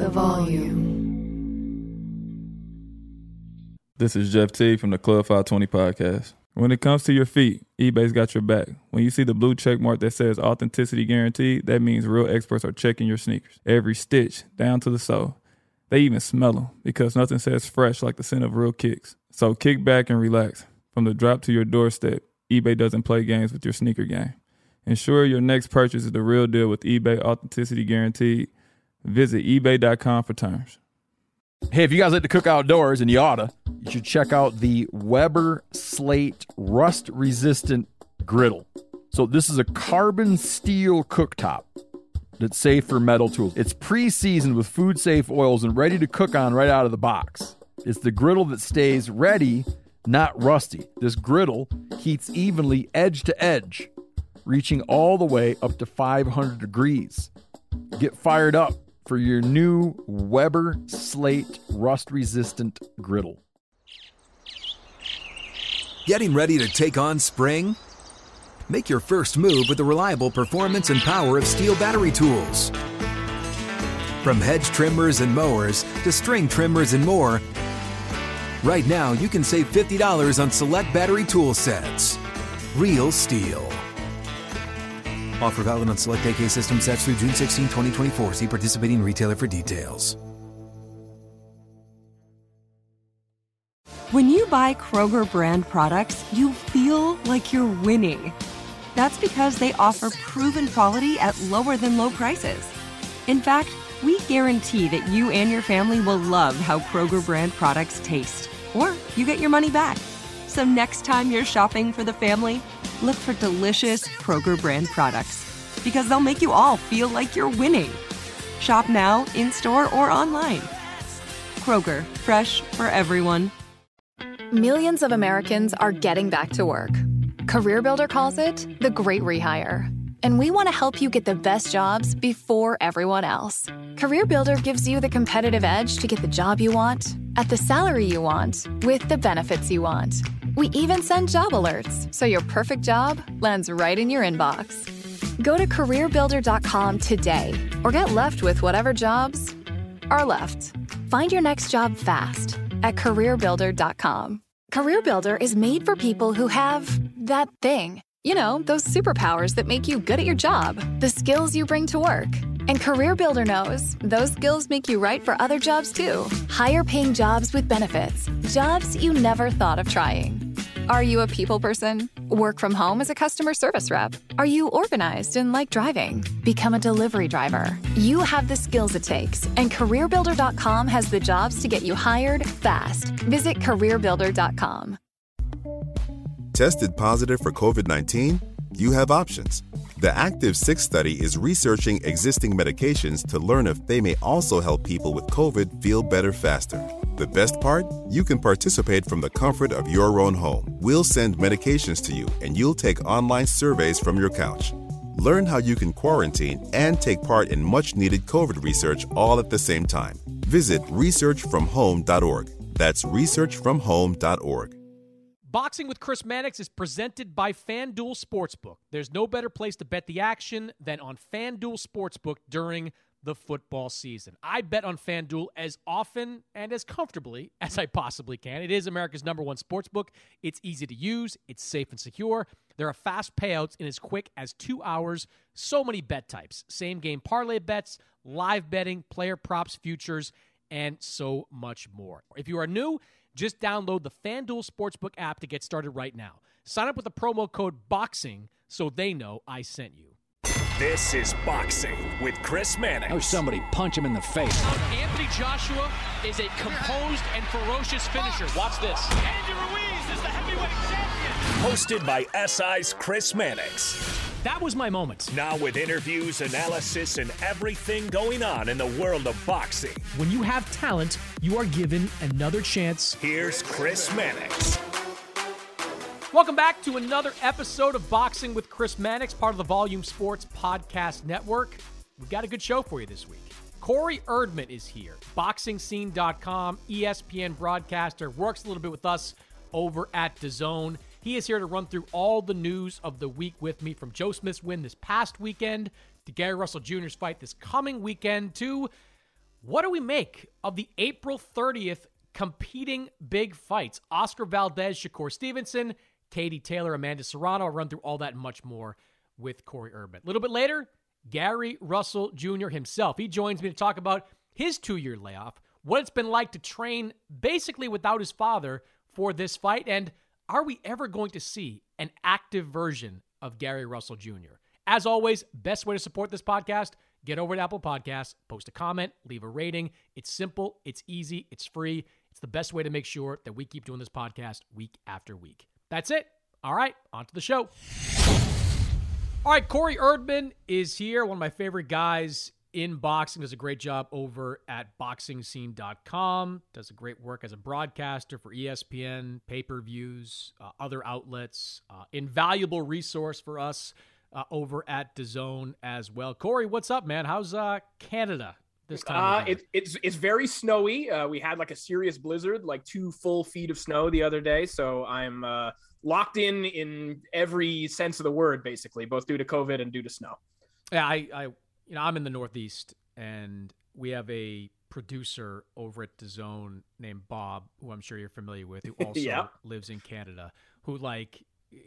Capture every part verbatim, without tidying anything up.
The volume. This is Jeff T from the Club five twenty podcast. When it comes to your feet, eBay's got your back. When you see the blue check mark that says authenticity guaranteed, that means real experts are checking your sneakers. Every stitch, down to the sole. They even smell them because nothing says fresh like the scent of real kicks. So kick back and relax. From the drop to your doorstep, eBay doesn't play games with your sneaker game. Ensure your next purchase is the real deal with eBay Authenticity Guaranteed. Visit ebay dot com for terms. Hey, if you guys like to cook outdoors, and you oughta, you should check out the Weber Slate rust-resistant griddle. So this is a carbon steel cooktop that's safe for metal tools. It's pre-seasoned with food-safe oils and ready to cook on right out of the box. It's the griddle that stays ready, not rusty. This griddle heats evenly edge to edge, reaching all the way up to five hundred degrees. Get fired up for your new Weber Slate rust-resistant griddle. Getting ready to take on spring? Make your first move with the reliable performance and power of Steel battery tools. From hedge trimmers and mowers to string trimmers and more, right now you can save fifty dollars on select battery tool sets. Real Steel. Offer valid on select A K system sets through June sixteenth, twenty twenty-four. See participating retailer for details. When you buy Kroger brand products, you feel like you're winning. That's because they offer proven quality at lower than low prices. In fact, we guarantee that you and your family will love how Kroger brand products taste, or you get your money back. So next time you're shopping for the family, look for delicious Kroger brand products, because they'll make you all feel like you're winning. Shop now, in-store, or online. Kroger, fresh for everyone. Millions of Americans are getting back to work. CareerBuilder calls it the great rehire. And we want to help you get the best jobs before everyone else. CareerBuilder gives you the competitive edge to get the job you want, at the salary you want, with the benefits you want. We even send job alerts, so your perfect job lands right in your inbox. Go to career builder dot com today, or get left with whatever jobs are left. Find your next job fast at career builder dot com. CareerBuilder is made for people who have that thing. You know, those superpowers that make you good at your job, the skills you bring to work. And CareerBuilder knows those skills make you right for other jobs too. Higher paying jobs with benefits, jobs you never thought of trying. Are you a people person? Work from home as a customer service rep? Are you organized and like driving? Become a delivery driver. You have the skills it takes, and career builder dot com has the jobs to get you hired fast. Visit career builder dot com. Tested positive for covid nineteen? You have options. The Active six study is researching existing medications to learn if they may also help people with COVID feel better faster. The best part? You can participate from the comfort of your own home. We'll send medications to you, and you'll take online surveys from your couch. Learn how you can quarantine and take part in much-needed COVID research all at the same time. Visit research from home dot org. That's research from home dot org. Boxing with Chris Mannix is presented by FanDuel Sportsbook. There's no better place to bet the action than on FanDuel Sportsbook during the football season. I bet on FanDuel as often and as comfortably as I possibly can. It is America's number one sportsbook. It's easy to use. It's safe and secure. There are fast payouts in as quick as two hours. So many bet types. Same game parlay bets, live betting, player props, futures, and so much more. If you are new, just download the FanDuel Sportsbook app to get started right now. Sign up with the promo code BOXING so they know I sent you. This is Boxing with Chris Mannix. Oh, somebody punch him in the face. Anthony Joshua is a composed and ferocious finisher. Watch this. Andy Ruiz is the heavyweight champion. Hosted by S I's Chris Mannix. That was my moment. Now with interviews, analysis, and everything going on in the world of boxing. When you have talent, you are given another chance. Here's Chris Mannix. Welcome back to another episode of Boxing with Chris Mannix, part of the Volume Sports Podcast Network. We've got a good show for you this week. Corey Erdman is here, boxing scene dot com, E S P N broadcaster, works a little bit with us over at DAZN. He is here to run through all the news of the week with me, from Joe Smith's win this past weekend to Gary Russell Junior's fight this coming weekend to What do we make of the April thirtieth competing big fights? Oscar Valdez, Shakur Stevenson, Katie Taylor, Amanda Serrano. I'll run through all that and much more with Corey Erdman. A little bit later, Gary Russell Junior himself. He joins me to talk about his two-year layoff, what it's been like to train basically without his father for this fight, and are we ever going to see an active version of Gary Russell Junior? As always, best way to support this podcast, get over to Apple Podcasts, post a comment, leave a rating. It's simple, it's easy, it's free. It's the best way to make sure that we keep doing this podcast week after week. That's it. All right, on to the show. All right, Corey Erdman is here, one of my favorite guys in boxing. Does a great job over at boxing scene dot com. Does a great work as a broadcaster for E S P N, pay-per-views, uh, other outlets. Uh, invaluable resource for us uh, over at DAZN as well. Corey, what's up, man? How's uh, Canada this time? Uh, it, it's it's very snowy. Uh, we had like a serious blizzard, like two full feet of snow the other day. So I'm uh, locked in in every sense of the word, basically, both due to COVID and due to snow. Yeah, I, I you know, I'm in the Northeast, and we have a producer over at DAZN named Bob, who I'm sure you're familiar with, who also yeah. lives in Canada, who like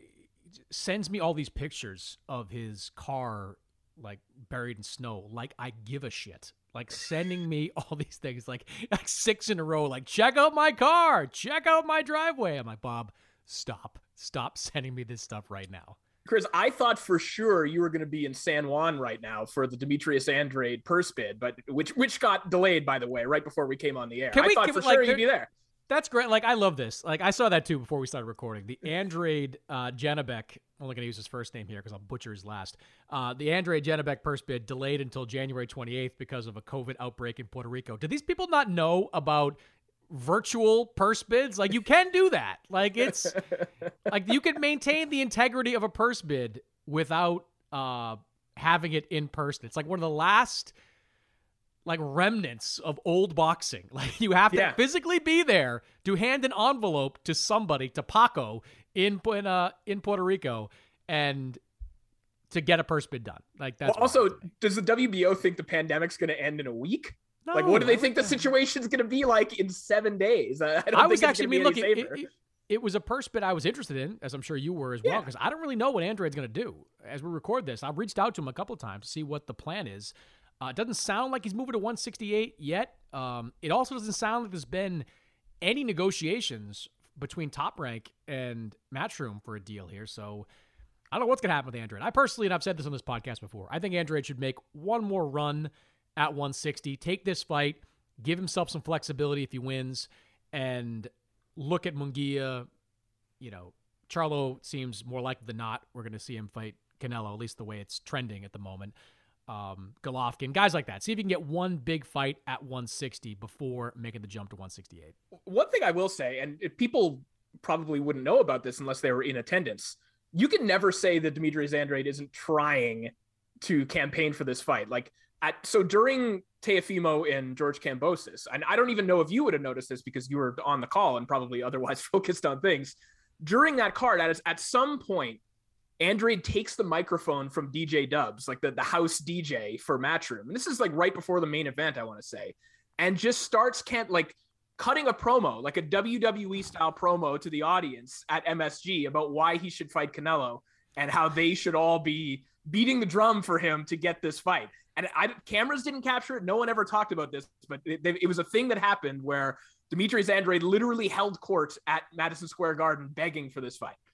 sends me all these pictures of his car like buried in snow. Like I give a shit. Like sending me all these things, like, like six in a row, like check out my car, check out my driveway. I'm like, Bob, stop, stop sending me this stuff right now. Chris, I thought for sure you were going to be in San Juan right now for the Demetrius Andrade purse bid, but which which got delayed, by the way, right before we came on the air. Can I we, thought can for we, sure like, you'd be there. That's great. Like, I love this. Like, I saw that too before we started recording. The Andrade uh, Janabek, I'm only going to use his first name here because I'll butcher his last. Uh, the Andrade Janabek purse bid delayed until January twenty-eighth because of a COVID outbreak in Puerto Rico. Do these people not know about virtual purse bids? Like, you can do that. Like, it's like you can maintain the integrity of a purse bid without uh, having it in person. It's like one of the last like remnants of old boxing. Like you have to yeah. physically be there to hand an envelope to somebody, to Paco in in, uh, in Puerto Rico, and to get a purse bid done. Like that's well, also, does the W B O think the pandemic's going to end in a week? No, like, what do they think no. the situation's going to be like in seven days? I, I don't I think was it's actually, I gonna mean, be look, any it, safer. it, it was a purse bid I was interested in, as I'm sure you were as well, because yeah. I don't really know what Andrade's going to do. As we record this, I've reached out to him a couple of times to see what the plan is. Uh, it doesn't sound like he's moving to one sixty-eight yet. Um, it also doesn't sound like there's been any negotiations between Top Rank and Matchroom for a deal here. So I don't know what's going to happen with Andrade. I personally, and I've said this on this podcast before, I think Andrade should make one more run at one sixty, take this fight, give himself some flexibility if he wins, and look at Munguia. You know, Charlo seems more likely than not we're going to see him fight Canelo, at least the way it's trending at the moment. Um, Golovkin, guys like that. See if you can get one big fight at one sixty before making the jump to one sixty-eight. One thing I will say, and if people probably wouldn't know about this unless they were in attendance, you can never say that Demetrius Andrade isn't trying to campaign for this fight. Like, at so during Teofimo and George Kambosos, and I don't even know if you would have noticed this because you were on the call and probably otherwise focused on things. During that card, at, at some point, Andrade takes the microphone from D J Dubs, like the, the house D J for Matchroom. And this is like right before the main event, I want to say, and just starts can't like cutting a promo, like a W W E style promo to the audience at M S G about why he should fight Canelo and how they should all be beating the drum for him to get this fight. And I, cameras didn't capture it. No one ever talked about this, but it, it was a thing that happened where Demetrius Andrade literally held court at Madison Square Garden begging for this fight.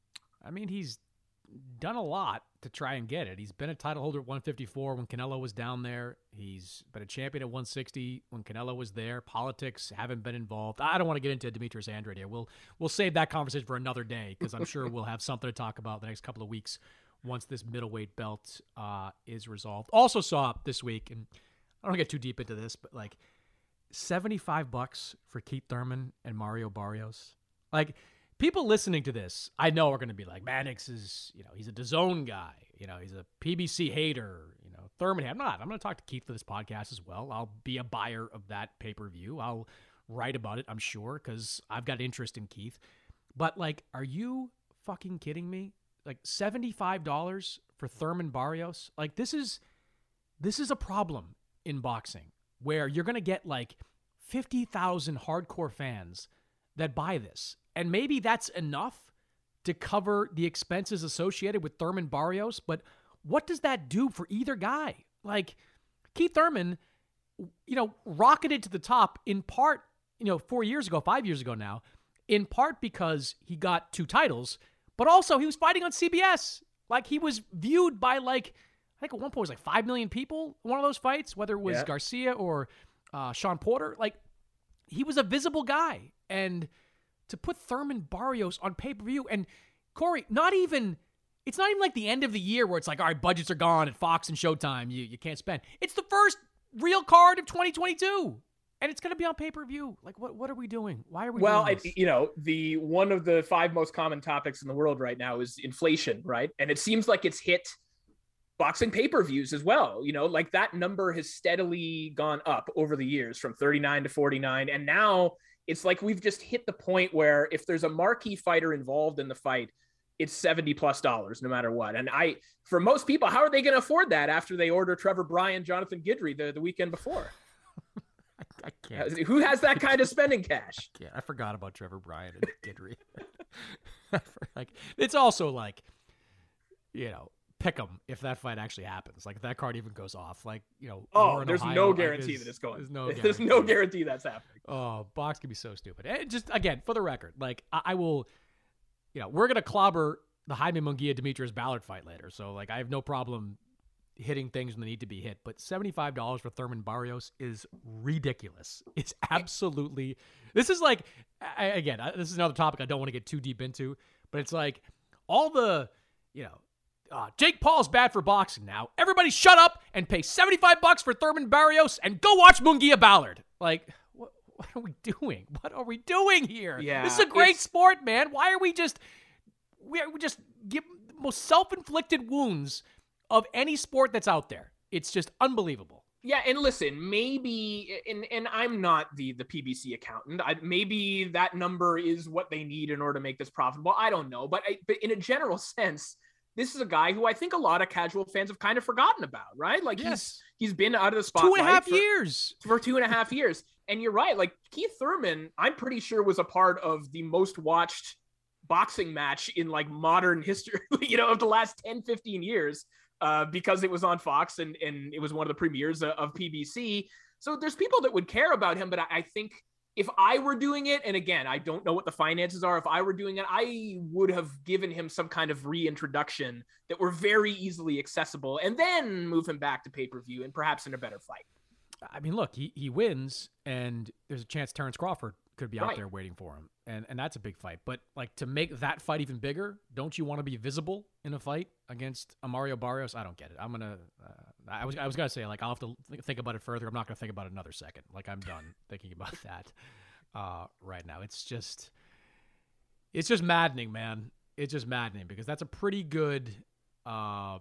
I mean, he's done a lot to try and get it. He's been a title holder at one fifty-four when Canelo was down there. He's been a champion at one sixty when Canelo was there. Politics haven't been involved. I don't want to get into Demetrius Andrade here. We'll we'll save that conversation for another day because I'm sure we'll have something to talk about the next couple of weeks once this middleweight belt uh, is resolved. Also saw this week, and I don't get too deep into this, but like seventy-five bucks for Keith Thurman and Mario Barrios. Like, people listening to this, I know are going to be like, Mannix is, you know, he's a DAZN guy. You know, he's a P B C hater. You know, Thurman. I'm not. I'm going to talk to Keith for this podcast as well. I'll be a buyer of that pay-per-view. I'll write about it, I'm sure, because I've got interest in Keith. But, like, are you fucking kidding me? Like, seventy-five dollars for Thurman Barrios? Like, this is, this is a problem in boxing. where you're going to get like fifty thousand hardcore fans that buy this. And maybe that's enough to cover the expenses associated with Thurman Barrios. But what does that do for either guy? Like Keith Thurman, you know, rocketed to the top in part, you know, four years ago, five years ago now, in part because he got two titles, but also he was fighting on C B S. Like he was viewed by like, I think at one point it was like five million people in one of those fights, whether it was yeah. Garcia or uh, Sean Porter. Like he was a visible guy. And to put Thurman Barrios on pay-per-view, and Corey, not even, it's not even like the end of the year where it's like, all right, budgets are gone at Fox and Showtime. You, you can't spend. It's the first real card of twenty twenty-two. And it's going to be on pay-per-view. Like, what What are we doing? Why are we well, doing this? Well, you know, the one of the five most common topics in the world right now is inflation, right? And it seems like it's hit boxing pay-per-views as well. You know, like that number has steadily gone up over the years from thirty-nine to forty-nine. And now it's like we've just hit the point where if there's a marquee fighter involved in the fight, it's seventy plus dollars no matter what. And I, for most people, how are they going to afford that after they order Trevor Bryan, Jonathan Guidry the, the weekend before? I can't. Who has that kind of spending cash? Yeah, I forgot about Trevor Bryan and Guidry. Like, it's also like, you know, pick them if that fight actually happens. Like, if that card even goes off. Like, you know, oh, there's Ohio, no guarantee like, that it's going. There's no guarantee. There's no guarantee that's happening. Oh, box can be so stupid. And just again, for the record, like I, I will, you know, we're gonna clobber the Jaime Munguia Demetrius Ballard fight later. So like, I have no problem hitting things when they need to be hit, but seventy-five dollars for Thurman Barrios is ridiculous. It's absolutely, this is like, I, again, I, this is another topic I don't want to get too deep into, but it's like all the, you know, uh, Jake Paul's bad for boxing now. Everybody shut up and pay seventy-five bucks for Thurman Barrios and go watch Munguia Ballard. Like, what, what are we doing? What are we doing here? Yeah, this is a great sport, man. Why are we just, we, are, we just give the most self-inflicted wounds of any sport that's out there? It's just unbelievable. Yeah, and listen, maybe, and and I'm not the the P B C accountant. I, maybe that number is what they need in order to make this profitable. I don't know, but I, but in a general sense, this is a guy who I think a lot of casual fans have kind of forgotten about, right? Like yes. he's he's been out of the spotlight two and a half for, years for two and a half years, and you're right. Like Keith Thurman, I'm pretty sure was a part of the most watched boxing match in like modern history, you know, of the last ten, fifteen years. Uh, because it was on Fox and, and it was one of the premieres of, of P B C. So there's people that would care about him, but I, I think if I were doing it, and again, I don't know what the finances are, if I were doing it, I would have given him some kind of reintroduction that were very easily accessible and then move him back to pay-per-view and perhaps in a better fight. I mean, look, he, he wins and there's a chance Terrence Crawford could be out right. there waiting for him. And and that's a big fight. But like to make that fight even bigger, don't you want to be visible in a fight against a Mario Barrios? I don't get it. I'm going to, uh, I was I was going to say, like, I'll have to think about it further. I'm not going to think about it another second. Like, I'm done thinking about that uh, right now. It's just, it's just maddening, man. It's just maddening because that's a pretty good, uh,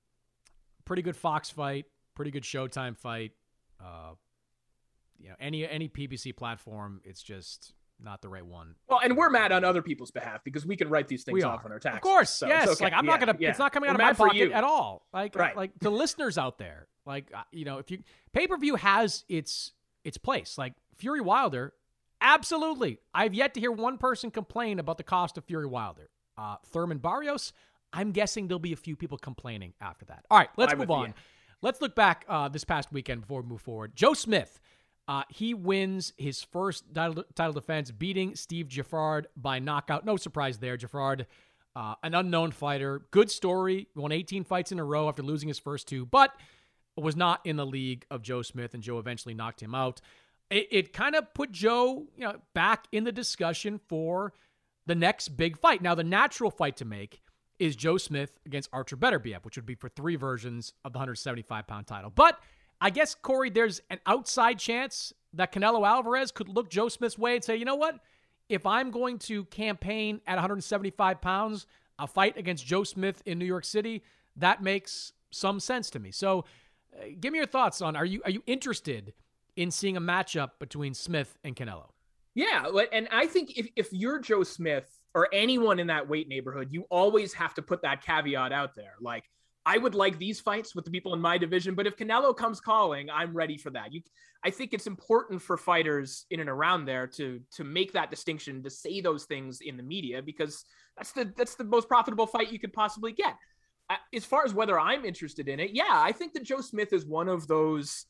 pretty good Fox fight, pretty good Showtime fight. Uh, you know, any any P B C platform, it's just not the right one. Well, and we're mad on other people's behalf because we can write these things we off are. on our taxes. Of course, so yes. Okay. Like I'm yeah, not gonna. Yeah. It's not coming out we're of my pocket you. at all. Like, right. like the listeners out there. Like, you know, if you pay per view has its its place. Like Fury Wilder, absolutely. I've yet to hear one person complain about the cost of Fury Wilder. Uh, Thurman Barrios, I'm guessing there'll be a few people complaining after that. All right, let's I'm move with, on. yeah. Let's look back uh, this past weekend before we move forward. Joe Smith. Uh, he wins his first title, title defense, beating Steve Giffard by knockout. No surprise there. Giffard, uh, an unknown fighter. Good story. Won eighteen fights in a row after losing his first two, but was not in the league of Joe Smith, and Joe eventually knocked him out. It, it kind of put Joe, you know, back in the discussion for the next big fight. Now, the natural fight to make is Joe Smith against Artur Beterbiev, which would be for three versions of the one seventy-five pound title. But I guess, Corey, there's an outside chance that Canelo Alvarez could look Joe Smith's way and say, you know what? If I'm going to campaign at one seventy-five pounds, a fight against Joe Smith in New York City, that makes some sense to me. So uh, give me your thoughts on, are you are you interested in seeing a matchup between Smith and Canelo? Yeah, and I think if, if you're Joe Smith or anyone in that weight neighborhood, you always have to put that caveat out there. Like, I would like these fights with the people in my division, but if Canelo comes calling, I'm ready for that. You, I think it's important for fighters in and around there to to make that distinction, to say those things in the media, because that's the that's the most profitable fight you could possibly get. As far as whether I'm interested in it, yeah, I think that Joe Smith is one of those.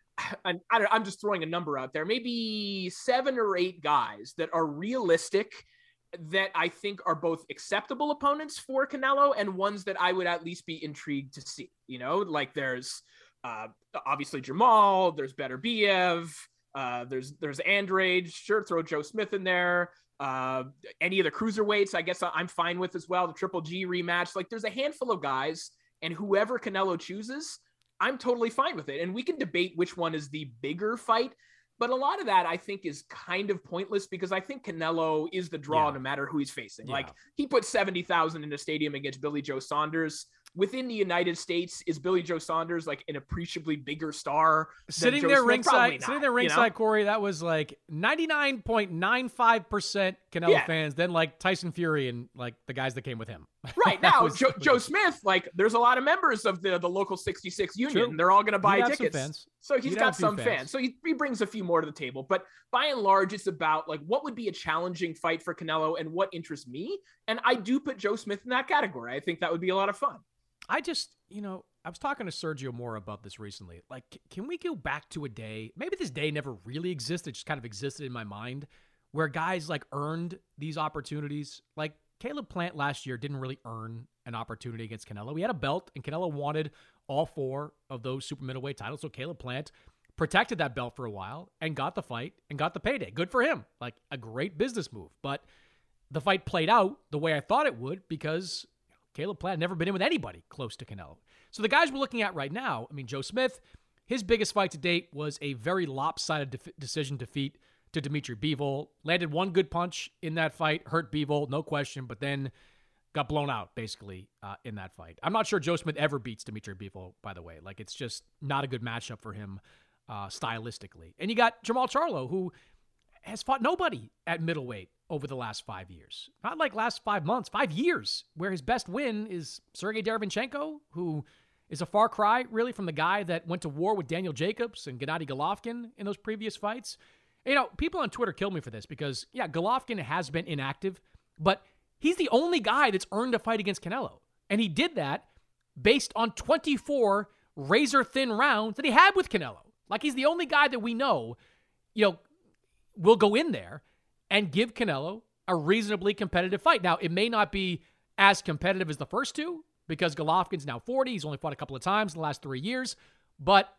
And I don't, I'm just throwing a number out there, maybe seven or eight guys that are realistic, that I think are both acceptable opponents for Canelo and ones that I would at least be intrigued to see. You know, like there's uh, obviously Jamal, there's Beterbiev, uh, there's there's Andrade, sure, throw Joe Smith in there. Uh, any of the cruiserweights, I guess I'm fine with as well. The Triple G rematch, like there's a handful of guys, and whoever Canelo chooses, I'm totally fine with it. And we can debate which one is the bigger fight, but a lot of that I think is kind of pointless because I think Canelo is the draw yeah. no matter who he's facing. Yeah. Like he put seventy thousand in a stadium against Billy Joe Saunders. Within the United States, is Billy Joe Saunders like an appreciably bigger star? Sitting there ringside, sitting there ringside, you know? Corey, that was like ninety-nine point nine five percent Canelo yeah. fans, then like Tyson Fury and like the guys that came with him. Right now, was, Joe, Joe Smith, like there's a lot of members of the, the local sixty-six union. True. They're all going to buy He'd tickets. So he's He'd got some fans. fans. So he, he brings a few more to the table. But by and large, it's about like what would be a challenging fight for Canelo and what interests me. And I do put Joe Smith in that category. I think that would be a lot of fun. I just, you know, I was talking to Sergio Mora about this recently. Like, can we go back to a day, maybe this day never really existed, just kind of existed in my mind, where guys like earned these opportunities? Like Caleb Plant last year didn't really earn an opportunity against Canelo. He had a belt and Canelo wanted all four of those super middleweight titles. So Caleb Plant protected that belt for a while and got the fight and got the payday. Good for him. Like a great business move. But the fight played out the way I thought it would because Caleb Plant had never been in with anybody close to Canelo. So the guys we're looking at right now, I mean, Joe Smith, his biggest fight to date was a very lopsided de- decision defeat to Dimitri Bivol. Landed one good punch in that fight, hurt Bivol, no question, but then got blown out, basically, uh, in that fight. I'm not sure Joe Smith ever beats Dimitri Bivol, by the way. Like, it's just not a good matchup for him uh, stylistically. And you got Jamal Charlo, who has fought nobody at middleweight over the last five years. Not like last five months, five years, where his best win is Sergey Derevyanchenko, who is a far cry, really, from the guy that went to war with Daniel Jacobs and Gennady Golovkin in those previous fights. You know, people on Twitter kill me for this because, yeah, Golovkin has been inactive, but he's the only guy that's earned a fight against Canelo. And he did that based on twenty-four razor-thin rounds that he had with Canelo. Like, he's the only guy that we know, you know, will go in there and give Canelo a reasonably competitive fight. Now, it may not be as competitive as the first two because Golovkin's now forty. He's only fought a couple of times in the last three years. But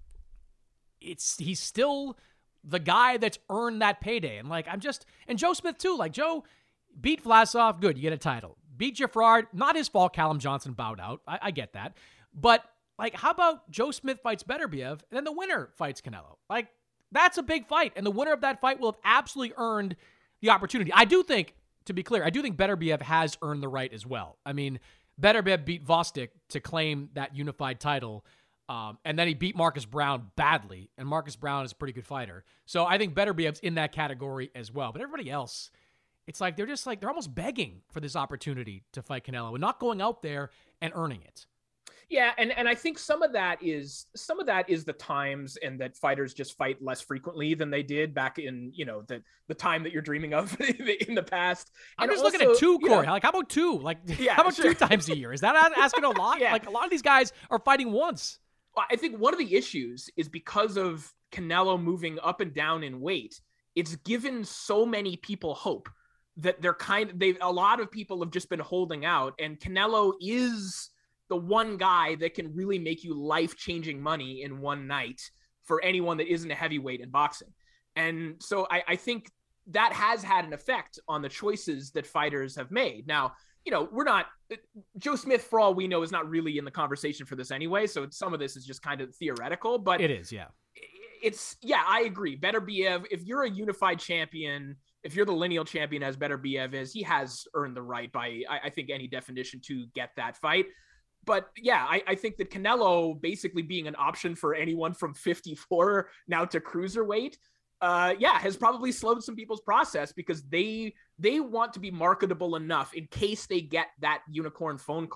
it's he's still the guy that's earned that payday. And, like, I'm just... And Joe Smith, too. Like, Joe beat Vlasov. Good, you get a title. Beat Gerard. Not his fault Callum Johnson bowed out. I, I get that. But, like, how about Joe Smith fights Beterbiev and then the winner fights Canelo? Like, that's a big fight, and the winner of that fight will have absolutely earned the opportunity. I do think, to be clear, I do think Beterbiev has earned the right as well. I mean, Beterbiev beat Vostik to claim that unified title, um, and then he beat Marcus Brown badly, and Marcus Brown is a pretty good fighter. So I think Beterbiev's in that category as well. But everybody else, it's like they're just like, they're almost begging for this opportunity to fight Canelo and not going out there and earning it. Yeah, and, and I think some of that is some of that is the times and that fighters just fight less frequently than they did back in, you know, the the time that you're dreaming of in the past. I'm and just also, looking at two, Corey. You know, like, how about two? Like, yeah, how about sure. two times a year? Is that asking a lot? Yeah. Like, a lot of these guys are fighting once. I think one of the issues is because of Canelo moving up and down in weight, it's given so many people hope that they're kind of, they've, a lot of people have just been holding out, and Canelo is the one guy that can really make you life-changing money in one night for anyone that isn't a heavyweight in boxing. And so I, I think that has had an effect on the choices that fighters have made. Now, you know, we're not, Joe Smith, for all we know, is not really in the conversation for this anyway. So some of this is just kind of theoretical, but it is, yeah. It's, yeah, I agree. Beterbiev, if you're a unified champion, if you're the lineal champion as Beterbiev is, he has earned the right by, I, I think, any definition to get that fight. But yeah, I, I think that Canelo basically being an option for anyone from fifty-four now to cruiserweight, uh, yeah, has probably slowed some people's process because they they want to be marketable enough in case they get that unicorn phone call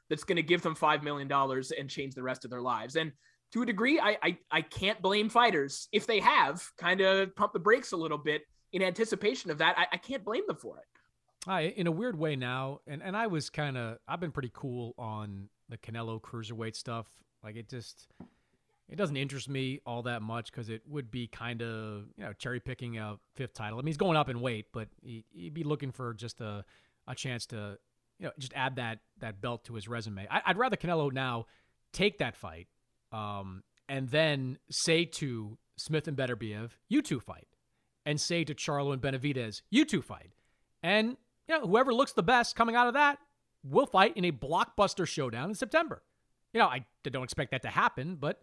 that's going to give them five million dollars and change the rest of their lives. And to a degree, I, I, I can't blame fighters if they have kind of pumped the brakes a little bit in anticipation of that. I, I can't blame them for it. I, in a weird way now, and, and I was kind of, I've been pretty cool on the Canelo cruiserweight stuff. Like, it just, it doesn't interest me all that much because it would be kind of, you know, cherry picking a fifth title. I mean, he's going up in weight, but he, he'd be looking for just a, a chance to, you know, just add that that belt to his resume. I, I'd rather Canelo now take that fight um, and then say to Smith and Beterbiev, you two fight. And say to Charlo and Benavidez, you two fight. And, you know, whoever looks the best coming out of that will fight in a blockbuster showdown in September. You know, I don't expect that to happen, but,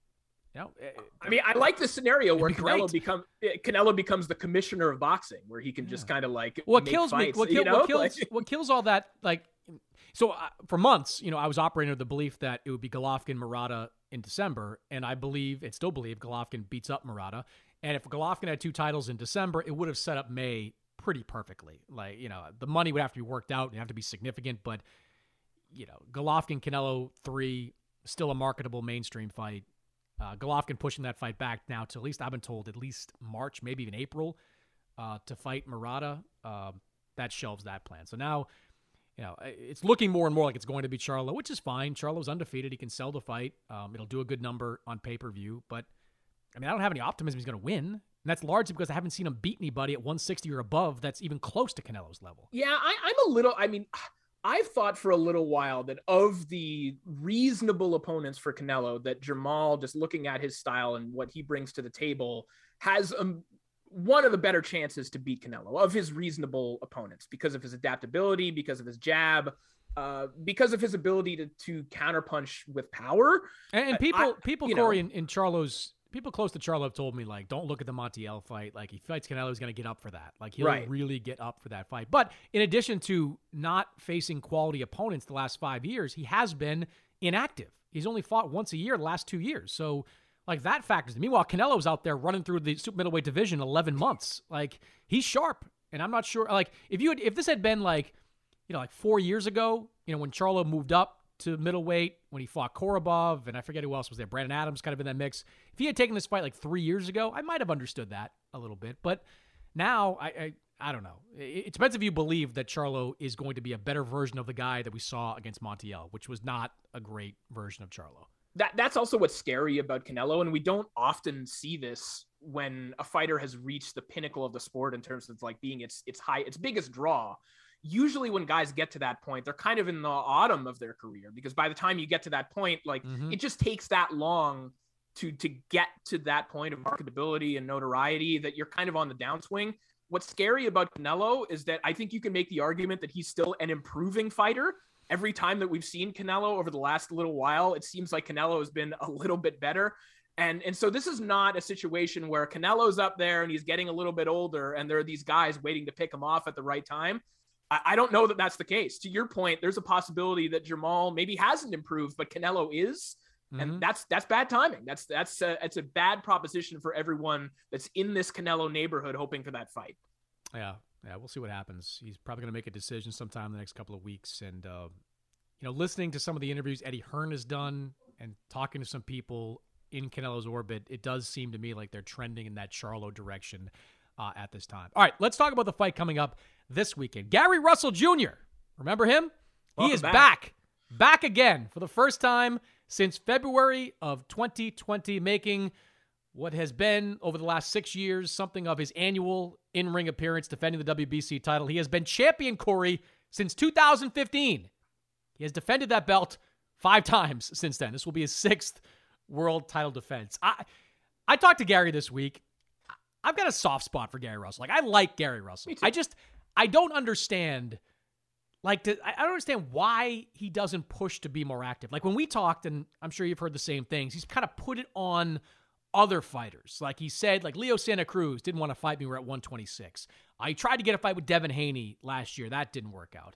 you know. I mean, I like the scenario where be Canelo, become, Canelo becomes the commissioner of boxing, where he can Yeah. just kind of like What make kills fights, me, what, you kill, know? what, kills, Like- what kills all that, like, so uh, for months, you know, I was operating under the belief that it would be Golovkin, Murata in December, and I believe, and still believe, Golovkin beats up Murata. And if Golovkin had two titles in December, it would have set up May pretty perfectly. Like, you know, the money would have to be worked out and have to be significant, but, you know, Golovkin, Canelo three, still a marketable mainstream fight. Uh, Golovkin pushing that fight back now to, at least I've been told, at least March, maybe even April, uh, to fight Murata. Uh, that shelves that plan. So now, you know, it's looking more and more like it's going to be Charlo, which is fine. Charlo's undefeated. He can sell the fight. Um, it'll do a good number on pay-per-view, but I mean, I don't have any optimism he's going to win. And that's largely because I haven't seen him beat anybody at one sixty or above that's even close to Canelo's level. Yeah, I, I'm a little, I mean, I've thought for a little while that of the reasonable opponents for Canelo, that Jamal, just looking at his style and what he brings to the table, has um, one of the better chances to beat Canelo of his reasonable opponents because of his adaptability, because of his jab, uh, because of his ability to, to counterpunch with power. And, and people, I, people, Corey, in, in Charlo's, people close to Charlo have told me, like, don't look at the Montiel fight. Like, he fights Canelo, he's going to get up for that. Like, he'll Right. really get up for that fight. But in addition to not facing quality opponents the last five years, he has been inactive. He's only fought once a year the last two years. So, like, that factors in. Meanwhile, Canelo's out there running through the super middleweight division eleven months. Like, he's sharp. And I'm not sure, like, if you had, if this had been, like, you know, like four years ago, you know, when Charlo moved up to middleweight, when he fought Korobov, and I forget who else was there, Brandon Adams kind of in that mix. If he had taken this fight like three years ago, I might have understood that a little bit. But now, I I, I don't know. It, it depends if you believe that Charlo is going to be a better version of the guy that we saw against Montiel, which was not a great version of Charlo. That that's also what's scary about Canelo, and we don't often see this when a fighter has reached the pinnacle of the sport in terms of like being its its high its biggest draw. Usually when guys get to that point, they're kind of in the autumn of their career, because by the time you get to that point, like Mhm. it just takes that long to to get to that point of marketability and notoriety that you're kind of on the downswing. What's scary about Canelo is that I think you can make the argument that he's still an improving fighter. Every time that we've seen Canelo over the last little while, it seems like Canelo has been a little bit better. And, and so this is not a situation where Canelo's up there and he's getting a little bit older and there are these guys waiting to pick him off at the right time. I, I don't know that that's the case. To your point, there's a possibility that Jamal maybe hasn't improved, but Canelo is. Mm-hmm. And that's that's bad timing. That's that's a, it's a bad proposition for everyone that's in this Canelo neighborhood hoping for that fight. Yeah, yeah, we'll see what happens. He's probably going to make a decision sometime in the next couple of weeks. And, uh, you know, listening to some of the interviews Eddie Hearn has done and talking to some people in Canelo's orbit, it does seem to me like they're trending in that Charlo direction uh, at this time. All right, let's talk about the fight coming up this weekend. Gary Russell Junior Remember him? Welcome he is back. back. Back again for the first time since February of twenty twenty, making what has been over the last six years something of his annual in-ring appearance defending the W B C title. He has been champion, Corey, since two thousand fifteen. He has defended that belt five times since then. This will be his sixth world title defense. I I talked to Gary this week. I've got a soft spot for Gary Russell. Like, I like Gary Russell. I just, I don't understand, like, to, I don't understand why he doesn't push to be more active. Like, when we talked, and I'm sure you've heard the same things, he's kind of put it on other fighters. Like he said, like, Leo Santa Cruz didn't want to fight me. We're at one twenty-six. I tried to get a fight with Devin Haney last year. That didn't work out.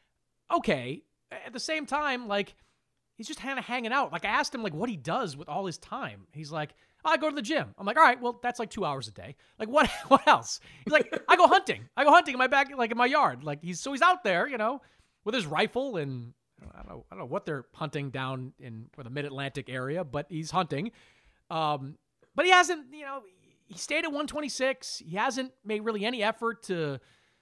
Okay. At the same time, like, he's just kind of hanging out. Like, I asked him, like, what he does with all his time. He's like, oh, I go to the gym. I'm like, all right, well, that's like two hours a day. Like, what What else? He's like, I go hunting. I go hunting in my back, like, in my yard. Like, he's, so he's out there, you know, with his rifle and I don't know, I don't know what they're hunting down in the Mid-Atlantic area, but he's hunting. Um, but he hasn't, you know, he stayed at one twenty-six. He hasn't made really any effort to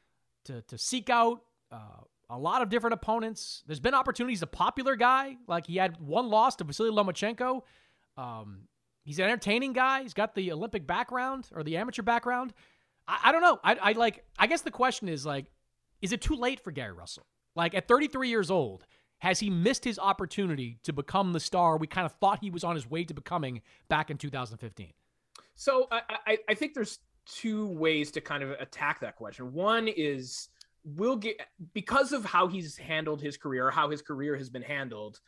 to to seek out uh, a lot of different opponents. There's been opportunities. He's a popular guy. Like, he had one loss to Vasily Lomachenko. Um, he's an entertaining guy. He's got the Olympic background or the amateur background. I, I don't know. I, I like. I guess the question is, like, is it too late for Gary Russell? Like, at thirty-three years old, has he missed his opportunity to become the star we kind of thought he was on his way to becoming back in two thousand fifteen? So I, I, I think there's two ways to kind of attack that question. One is, will get because of how he's handled his career, how his career has been handled,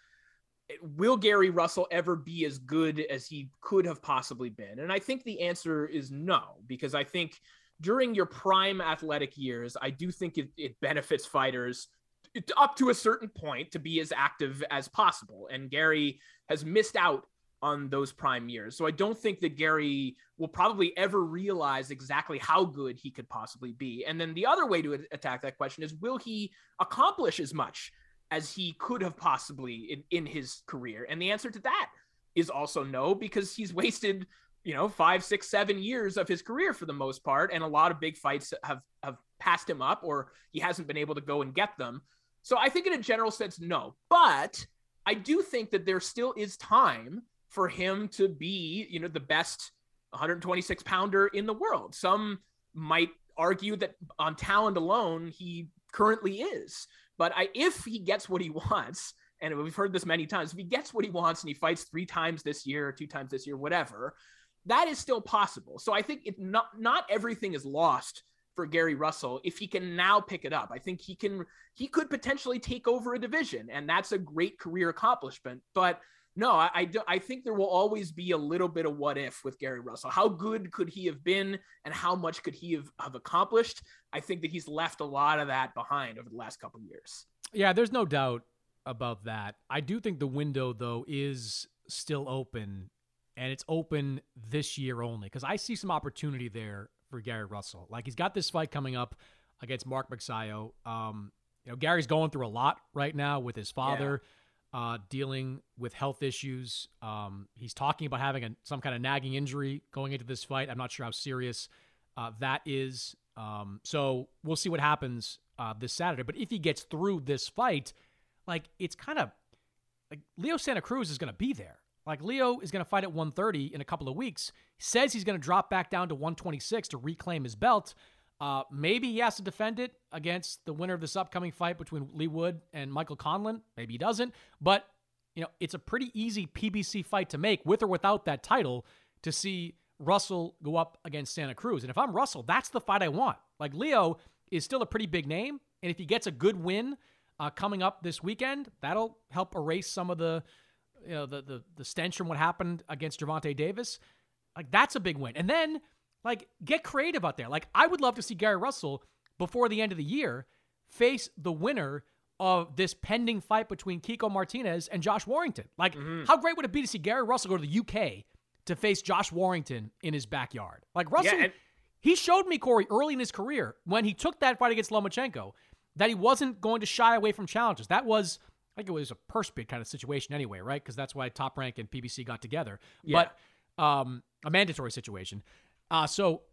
will Gary Russell ever be as good as he could have possibly been? And I think the answer is no, because I think during your prime athletic years, I do think it, it benefits fighters up to a certain point to be as active as possible. And Gary has missed out on those prime years. So I don't think that Gary will probably ever realize exactly how good he could possibly be. And then the other way to attack that question is, will he accomplish as much as he could have possibly in, in his career? And the answer to that is also no, because he's wasted, you know, five, six, seven years of his career for the most part. And a lot of big fights have, have passed him up, or he hasn't been able to go and get them. So I think in a general sense, no, but I do think that there still is time for him to be, you know, the best one twenty-six pounder in the world. Some might argue that on talent alone, he currently is. But I, if he gets what he wants, and we've heard this many times, if he gets what he wants and he fights three times this year, or two times this year, whatever, that is still possible. So I think it not, not everything is lost for Gary Russell if he can now pick it up. I think he can, he could potentially take over a division, and that's a great career accomplishment. But no, I, I, do, I think there will always be a little bit of what if with Gary Russell. How good could he have been, and how much could he have, have accomplished? I think that he's left a lot of that behind over the last couple of years. Yeah, there's no doubt about that. I do think the window, though, is still open, and it's open this year only, because I see some opportunity there for Gary Russell. Like, he's got this fight coming up against Mark Magsayo. Um, you know, Gary's going through a lot right now with his father. Yeah. Uh, dealing with health issues. Um, he's talking about having a, some kind of nagging injury going into this fight. I'm not sure how serious uh, that is. Um, so we'll see what happens uh, this Saturday. But if he gets through this fight, like, it's kind of like Leo Santa Cruz is going to be there. Like, Leo is going to fight at one thirty in a couple of weeks. He says he's going to drop back down to one twenty-six to reclaim his belt. Uh, maybe he has to defend it against the winner of this upcoming fight between Lee Wood and Michael Conlan. Maybe he doesn't. But, you know, it's a pretty easy P B C fight to make, with or without that title, to see Russell go up against Santa Cruz. And if I'm Russell, that's the fight I want. Like, Leo is still a pretty big name, and if he gets a good win uh, coming up this weekend, that'll help erase some of the, you know, the the the stench from what happened against Gervonta Davis. Like, that's a big win. And then, like, get creative out there. Like, I would love to see Gary Russell, before the end of the year, face the winner of this pending fight between Kiko Martinez and Josh Warrington. Like, mm-hmm. how great would it be to see Gary Russell go to the U K to face Josh Warrington in his backyard? Like, Russell, yeah, and- he showed me, Corey, early in his career, when he took that fight against Lomachenko, that he wasn't going to shy away from challenges. That was, I think it was a purse bid kind of situation anyway, right? Because that's why Top Rank and P B C got together. Yeah. But um, a mandatory situation. Uh, so,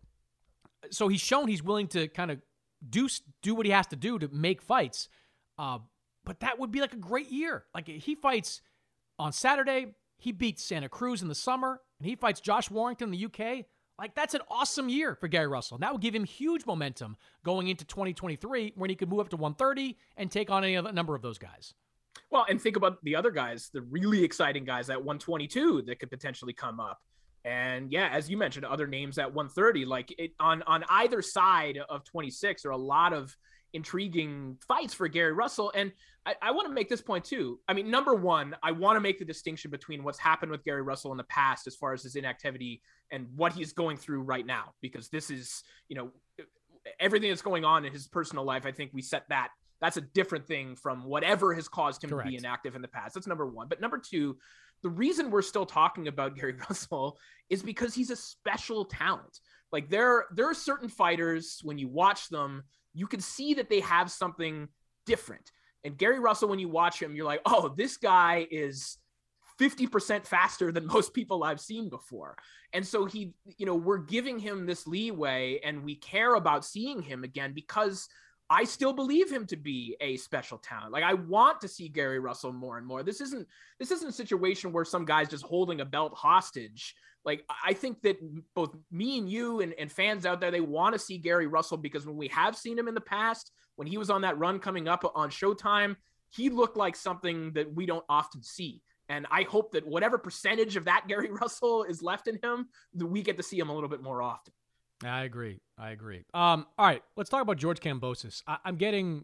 so he's shown he's willing to kind of do do what he has to do to make fights. Uh, but that would be like a great year. Like, he fights on Saturday, he beats Santa Cruz in the summer, and he fights Josh Warrington in the U K. Like, that's an awesome year for Gary Russell. And that would give him huge momentum going into twenty twenty-three, when he could move up to one thirty and take on any other number of those guys. Well, and think about the other guys, the really exciting guys at one twenty-two that could potentially come up. And yeah, as you mentioned, other names at one thirty, like it, on, on either side of twenty-six, there are a lot of intriguing fights for Gary Russell. And I, I want to make this point too. I mean, number one, I want to make the distinction between what's happened with Gary Russell in the past as far as his inactivity and what he's going through right now, because this is, you know, everything that's going on in his personal life. I think we set that. That's a different thing from whatever has caused him Correct. to be inactive in the past. That's number one. But number two, the reason we're still talking about Gary Russell is because he's a special talent. Like, there, there are certain fighters, when you watch them, you can see that they have something different. And Gary Russell, when you watch him, you're like, oh, this guy is fifty percent faster than most people I've seen before. And so he, you know, we're giving him this leeway and we care about seeing him again because I still believe him to be a special talent. Like I want to see Gary Russell more and more. This isn't, this isn't a situation where some guy's just holding a belt hostage. Like, I think that both me and you and, and fans out there, they want to see Gary Russell because when we have seen him in the past, when he was on that run coming up on Showtime, he looked like something that we don't often see. And I hope that whatever percentage of that Gary Russell is left in him, that we get to see him a little bit more often. I agree. I agree. Um, all right, let's talk about George Kambosos. I- I'm getting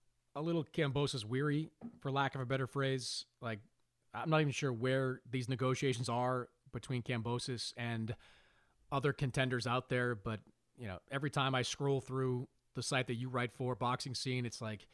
a little Kambosos weary, for lack of a better phrase. Like, I'm not even sure where these negotiations are between Kambosos and other contenders out there. But, you know, every time I scroll through the site that you write for, Boxing Scene, it's like,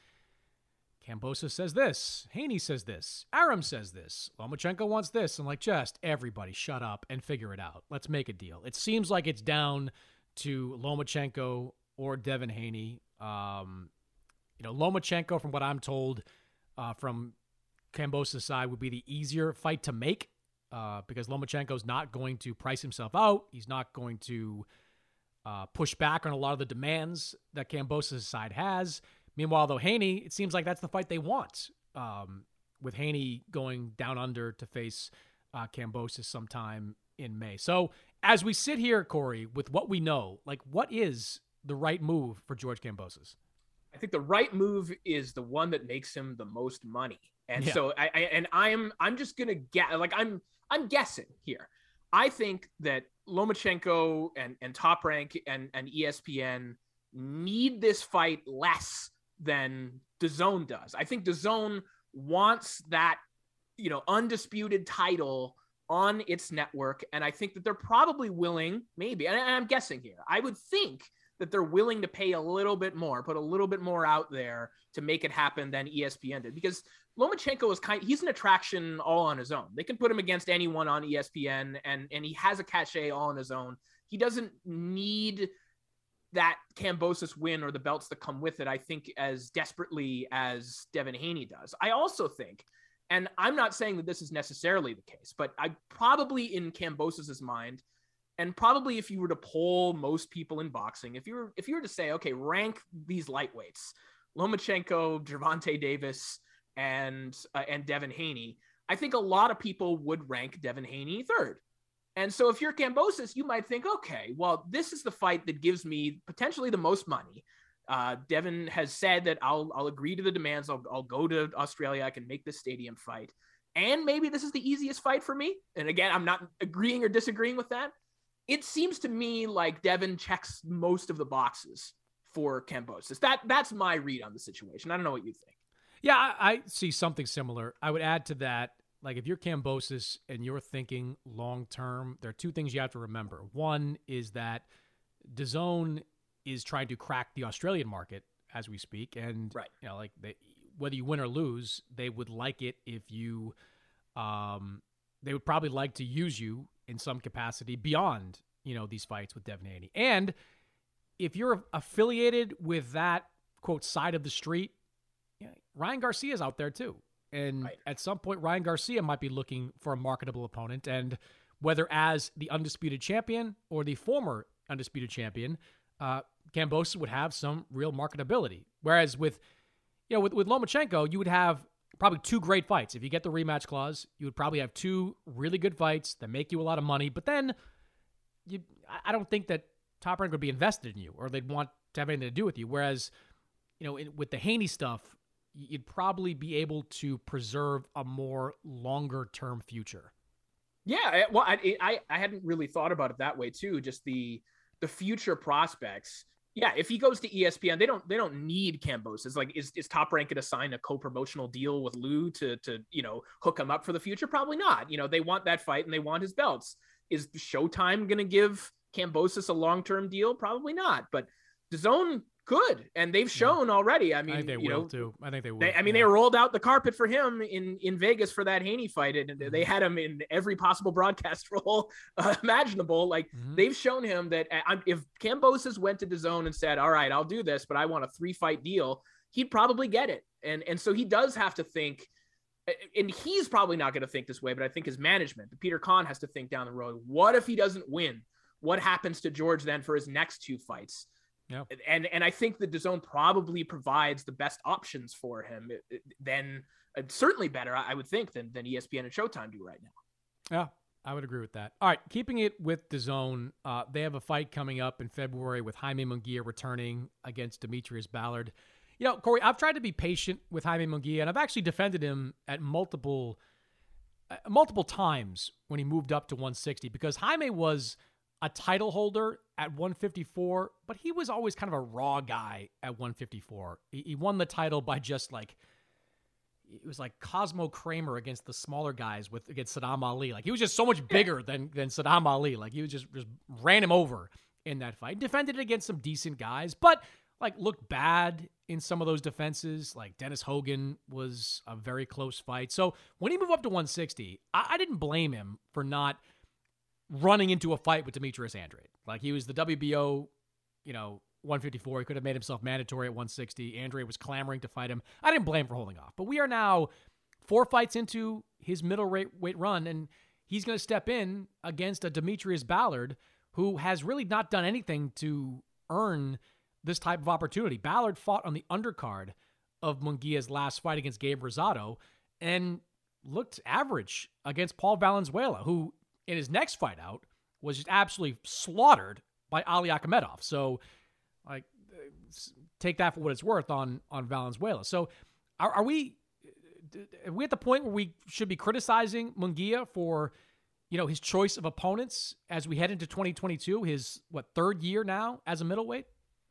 Kambosos says this, Haney says this, Arum says this, Lomachenko wants this. I'm like, just everybody shut up and figure it out. Let's make a deal. It seems like it's down to Lomachenko or Devin Haney. Um, you know, Lomachenko, from what I'm told uh, from Kambosos' side, would be the easier fight to make uh, because Lomachenko's not going to price himself out. He's not going to uh, push back on a lot of the demands that Kambosos' side has. Meanwhile, though, Haney, it seems like that's the fight they want, um, with Haney going down under to face uh, Kambosos sometime in May. So as we sit here, Corey, with what we know, like, what is the right move for George Kambosos? I think the right move is the one that makes him the most money. And Yeah. so I, I and I'm I'm just gonna get like I'm I'm guessing here. I think that Lomachenko and, and Top Rank and, and E S P N need this fight less than DAZN does. I think DAZN wants that, you know, undisputed title on its network. And I think that they're probably willing, maybe, and I'm guessing here, I would think that they're willing to pay a little bit more, put a little bit more out there to make it happen than E S P N did. Because Lomachenko is kind he's an attraction all on his own. They can put him against anyone on E S P N and, and he has a cachet all on his own. He doesn't need that Kambosos win or the belts that come with it, I think, as desperately as Devin Haney does. I also think, and I'm not saying that this is necessarily the case, but I probably in Kambosos' mind, and probably if you were to poll most people in boxing, if you were if you were to say, okay, rank these lightweights, Lomachenko, Gervonta Davis, and uh, and Devin Haney, I think a lot of people would rank Devin Haney third. And so if you're Kambosos, you might think, okay, well, this is the fight that gives me potentially the most money. Uh, Devin has said that I'll I'll agree to the demands. I'll, I'll go to Australia. I can make this stadium fight. And maybe this is the easiest fight for me. And again, I'm not agreeing or disagreeing with that. It seems to me like Devin checks most of the boxes for Kambosos. That, that's my read on the situation. I don't know what you think. Yeah, I, I see something similar. I would add to that, like, if you're Kambosos and you're thinking long-term, there are two things you have to remember. One is that DAZN is trying to crack the Australian market as we speak. And, right. you know, like, they, whether you win or lose, they would like it if you, um, they would probably like to use you in some capacity beyond, you know, these fights with Devin Haney. And if you're affiliated with that, quote, side of the street, you know, Ryan Garcia's out there too. And right. at some point, Ryan Garcia might be looking for a marketable opponent. And whether as the undisputed champion or the former undisputed champion, uh, Kambosos would have some real marketability. Whereas with, you know, with, with Lomachenko, you would have probably two great fights. If you get the rematch clause, you would probably have two really good fights that make you a lot of money. But then you, I don't think that Top Rank would be invested in you or they'd want to have anything to do with you. Whereas, you know, in, with the Haney stuff, you'd probably be able to preserve a more longer-term future. Yeah, well, I, I I hadn't really thought about it that way too. Just the the future prospects. Yeah, if he goes to E S P N, they don't they don't need Kambosos. Like, is is Top Rank going to sign a co-promotional deal with Lou to to you know hook him up for the future? Probably not. You know, they want that fight and they want his belts. Is Showtime going to give Kambosos a long-term deal? Probably not. But DAZN could, and they've shown yeah. already. I mean, I think they you will know, too. I think they will. They, I mean, yeah. they rolled out the carpet for him in, in Vegas for that Haney fight, and mm-hmm. they had him in every possible broadcast role uh, imaginable. Like mm-hmm. they've shown him that uh, if Kambosos went to DAZN and said, "All right, I'll do this, but I want a three fight deal," he'd probably get it. And, and so he does have to think, and he's probably not going to think this way, but I think his management, Peter Kahn, has to think down the road. What if he doesn't win? What happens to George then for his next two fights? Yeah. And, and I think the DAZN probably provides the best options for him. Then uh, certainly better, I would think, than, than E S P N and Showtime do right now. Yeah, I would agree with that. All right, keeping it with DAZN, uh, they have a fight coming up in February with Jaime Munguia returning against Demetrius Ballard. You know, Corey, I've tried to be patient with Jaime Munguia, and I've actually defended him at multiple uh, multiple times when he moved up to one sixty, because Jaime was a title holder at one fifty-four, but he was always kind of a raw guy at one fifty-four. He, he won the title by just like, it was like Cosmo Kramer against the smaller guys with against Saddam Ali. Like, he was just so much bigger than than Saddam Ali. Like, he was just, just ran him over in that fight. Defended it against some decent guys, but like looked bad in some of those defenses. Like Dennis Hogan was a very close fight. So when he moved up to one sixty, I, I didn't blame him for not running into a fight with Demetrius Andrade. Like, he was the W B O, you know, one fifty-four. He could have made himself mandatory at one sixty. Andrade was clamoring to fight him. I didn't blame him for holding off. But we are now four fights into his middle weight run, and he's going to step in against a Demetrius Ballard who has really not done anything to earn this type of opportunity. Ballard fought on the undercard of Munguia's last fight against Gabe Rosado and looked average against Paul Valenzuela, who in his next fight out was just absolutely slaughtered by Ali Akhmedov. So, like, take that for what it's worth on on Valenzuela. So, are, are we are we at the point where we should be criticizing Munguia for, you know, his choice of opponents as we head into twenty twenty-two, his what third year now as a middleweight?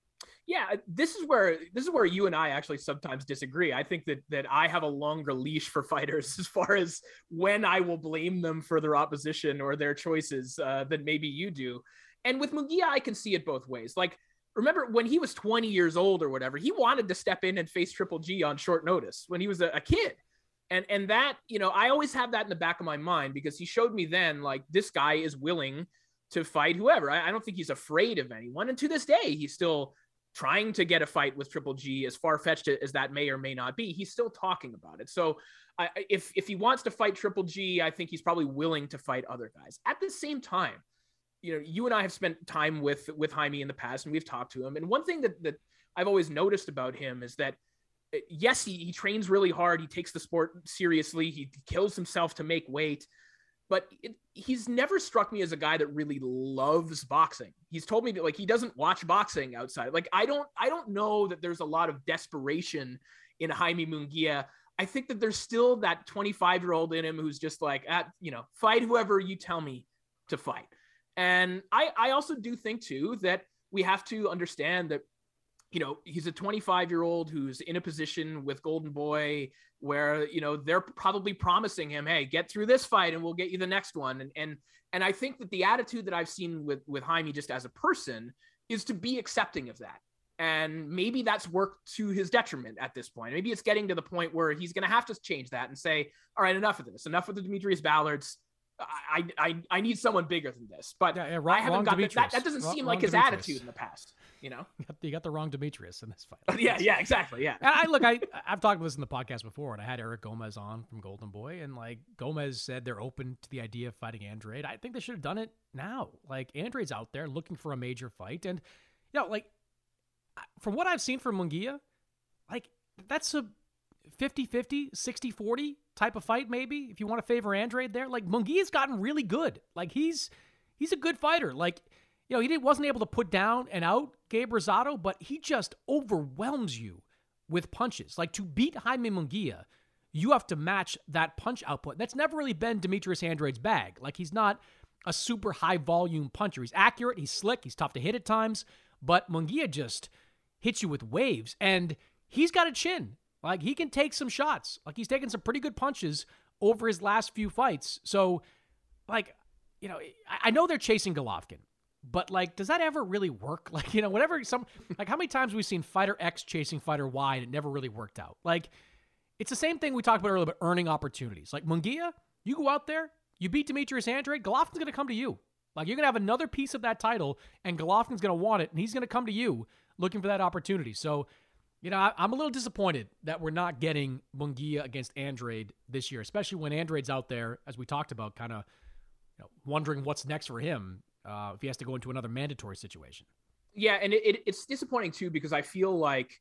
Yeah, this is where this is where you and I actually sometimes disagree. I think that that I have a longer leash for fighters as far as when I will blame them for their opposition or their choices uh, than maybe you do. And with Munguia, I can see it both ways. Like, remember when he was twenty years old or whatever, he wanted to step in and face Triple G on short notice when he was a, a kid. And and that, you know, I always have that in the back of my mind because he showed me then, like, this guy is willing to fight whoever. I, I don't think he's afraid of anyone. And to this day, he's still trying to get a fight with Triple G, as far-fetched as that may or may not be. He's still talking about it. So uh, if, if he wants to fight Triple G, I think he's probably willing to fight other guys. At the same time, you know, you and I have spent time with, with Jaime in the past, and we've talked to him. And one thing that, that I've always noticed about him is that, yes, he, he trains really hard. He takes the sport seriously. He kills himself to make weight. But it, he's never struck me as a guy that really loves boxing. He's told me that, like, he doesn't watch boxing outside. Like, I don't, I don't know that there's a lot of desperation in Jaime Munguia. I think that there's still that twenty-five year old in him who's just like, at, you know, fight whoever you tell me to fight. And I, I also do think too, that we have to understand that, you know, he's a twenty-five year old who's in a position with Golden Boy where, you know, they're probably promising him, hey, get through this fight and we'll get you the next one. And, and, and I think that the attitude that I've seen with, with Jaime just as a person is to be accepting of that. And maybe that's worked to his detriment at this point. Maybe it's getting to the point where he's going to have to change that and say, all right, enough of this, enough of the Demetrius Ballards. I, I, I need someone bigger than this, but yeah, yeah, wrong, I haven't got that, that. That doesn't wrong, seem like his Demetrius. attitude in the past, you know? You got, the, you got the wrong Demetrius in this fight. yeah, yeah, exactly. Yeah. And I look, I, I've talked about this in the podcast before, and I had Eric Gomez on from Golden Boy, and like Gomez said, they're open to the idea of fighting Andrade. I think they should have done it now. Like, Andrade's out there looking for a major fight. And, you know, like, from what I've seen from Munguia, like, that's a fifty-fifty, sixty-forty type of fight, maybe, if you want to favor Andrade there. Like, Munguia's gotten really good. Like, he's he's a good fighter. Like, you know, he didn't, wasn't able to put down and out Gabe Rosado, but he just overwhelms you with punches. Like, to beat Jaime Munguia, you have to match that punch output. That's never really been Demetrius Andrade's bag. Like, he's not a super high-volume puncher. He's accurate, he's slick, he's tough to hit at times, but Munguia just hits you with waves, and he's got a chin. Like, he can take some shots. Like, he's taken some pretty good punches over his last few fights. So, like, you know, I know they're chasing Golovkin, but, like, does that ever really work? Like, you know, whenever some, like, how many times have we seen Fighter X chasing Fighter Y and it never really worked out? Like, it's the same thing we talked about earlier about earning opportunities. Like, Munguia, you go out there, you beat Demetrius Andrade, Golovkin's going to come to you. Like, you're going to have another piece of that title, and Golovkin's going to want it, and he's going to come to you looking for that opportunity. So, You know, I, I'm a little disappointed that we're not getting Munguia against Andrade this year, especially when Andrade's out there, as we talked about, kind of you know, wondering what's next for him uh, if he has to go into another mandatory situation. Yeah, and it, it, it's disappointing, too, because I feel like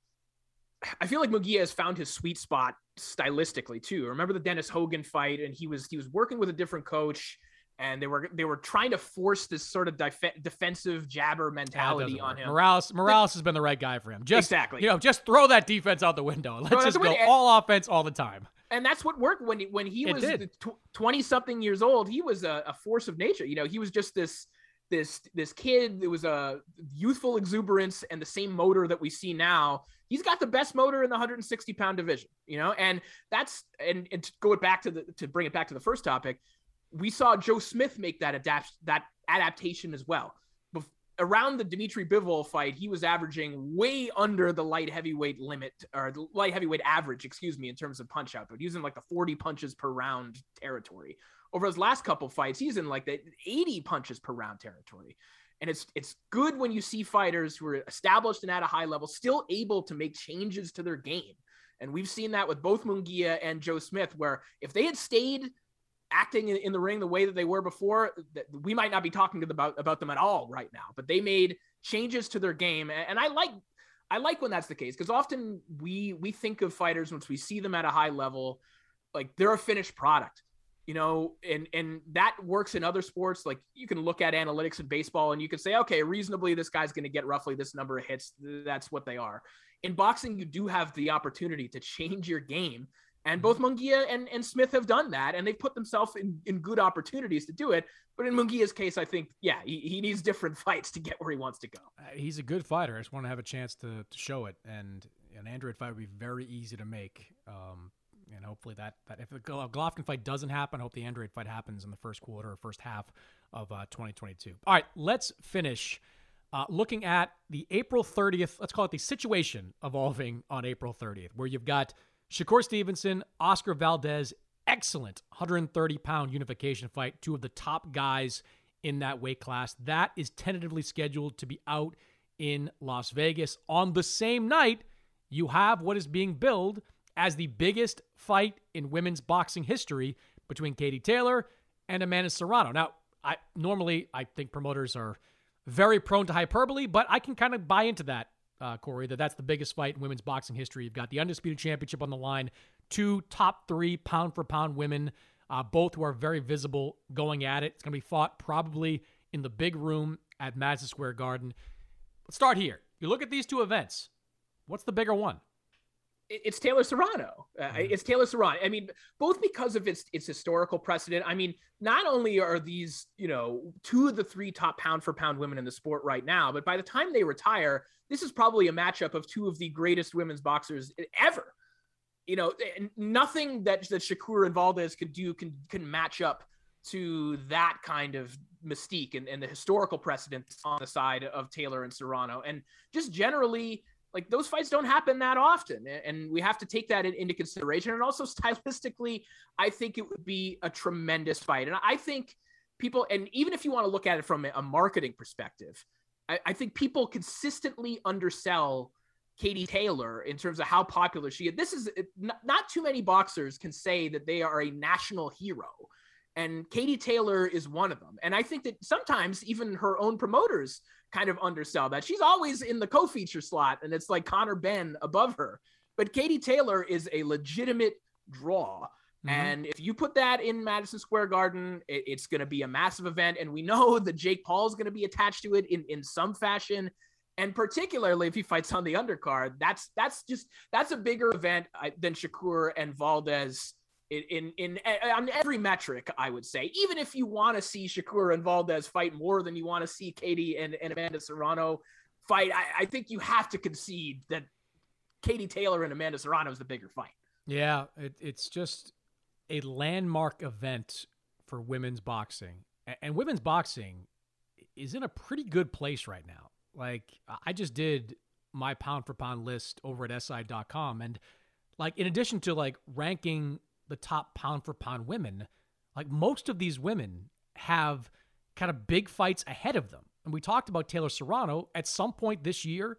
I feel like Munguia has found his sweet spot stylistically, too. Remember the Dennis Hogan fight, and he was he was working with a different coach, and they were they were trying to force this sort of def- defensive jabber mentality on him. Morales Morales has been the right guy for him. Just, exactly. You know, just throw that defense out the window. Let's just go all offense all the time. And that's what worked when he, when he it was twenty-something years old. He was a, a force of nature. You know, he was just this this this kid. It was a youthful exuberance and the same motor that we see now. He's got the best motor in the one hundred sixty pound division, you know, and that's and, and to go it back to the to bring it back to the first topic. We saw Joe Smith make that adapt that adaptation as well. Bef- around the Dimitri Bivol fight, he was averaging way under the light heavyweight limit or the light heavyweight average, excuse me, in terms of punch output. He was in like the forty punches per round territory. Over his last couple fights, he's in like the eighty punches per round territory. And it's it's good when you see fighters who are established and at a high level still able to make changes to their game. And we've seen that with both Munguia and Joe Smith, where if they had stayed acting in the ring the way that they were before, we might not be talking about, about them at all right now, but they made changes to their game. And I like, I like when that's the case, because often we, we think of fighters once we see them at a high level, like they're a finished product, you know, and, and that works in other sports. Like you can look at analytics in baseball and you can say, okay, reasonably, this guy's going to get roughly this number of hits. That's what they are. In boxing, you do have the opportunity to change your game. And both Munguia and, and Smith have done that, and they've put themselves in, in good opportunities to do it. But in Munguia's case, I think, yeah, he, he needs different fights to get where he wants to go. Uh, he's a good fighter. I just want to have a chance to, to show it. And an Andrade fight would be very easy to make. Um, and hopefully that, that if the Golovkin fight doesn't happen, I hope the Andrade fight happens in the first quarter or first half of uh, twenty twenty-two. All right, let's finish uh, looking at the April thirtieth, let's call it the situation evolving on April thirtieth, where you've got Shakur Stevenson, Oscar Valdez, excellent one hundred thirty pound unification fight, two of the top guys in that weight class. That is tentatively scheduled to be out in Las Vegas. On the same night, you have what is being billed as the biggest fight in women's boxing history between Katie Taylor and Amanda Serrano. Now, I normally I think promoters are very prone to hyperbole, but I can kind of buy into that. Uh, Corey, that that's the biggest fight in women's boxing history. You've got the Undisputed Championship on the line, two top three pound-for-pound women, uh, both who are very visible going at it. It's going to be fought probably in the big room at Madison Square Garden. Let's start here. You look at these two events. What's the bigger one? It's Taylor Serrano. Uh, mm-hmm. It's Taylor Serrano. I mean, both because of its its historical precedent. I mean, not only are these, you know, two of the three top pound for pound women in the sport right now, but by the time they retire, this is probably a matchup of two of the greatest women's boxers ever. You know, nothing that that Shakur and Valdez could do can can match up to that kind of mystique and, and the historical precedent on the side of Taylor and Serrano. And just generally, like, those fights don't happen that often, and we have to take that in, into consideration. And also stylistically, I think it would be a tremendous fight. And I think people, and even if you want to look at it from a marketing perspective, I, I think people consistently undersell Katie Taylor in terms of how popular she is. This is not, not too many boxers can say that they are a national hero. And Katie Taylor is one of them. And I think that sometimes even her own promoters kind of undersell that. She's always in the co-feature slot, and it's like Conor Benn above her. But Katie Taylor is a legitimate draw. Mm-hmm. And if you put that in Madison Square Garden, it, it's going to be a massive event. And we know that Jake Paul is going to be attached to it in, in some fashion. And particularly if he fights on the undercard, that's that's just that's a bigger event than Shakur and Valdez in, in, in on every metric, I would say. Even if you want to see Shakur and Valdez fight more than you want to see Katie and, and Amanda Serrano fight, I, I think you have to concede that Katie Taylor and Amanda Serrano is the bigger fight. Yeah, it, it's just a landmark event for women's boxing. And, and women's boxing is in a pretty good place right now. Like, I just did my pound for pound list over at S I dot com. And like, in addition to like ranking the top pound for pound women, like most of these women have kind of big fights ahead of them. And we talked about Taylor Serrano. At some point this year,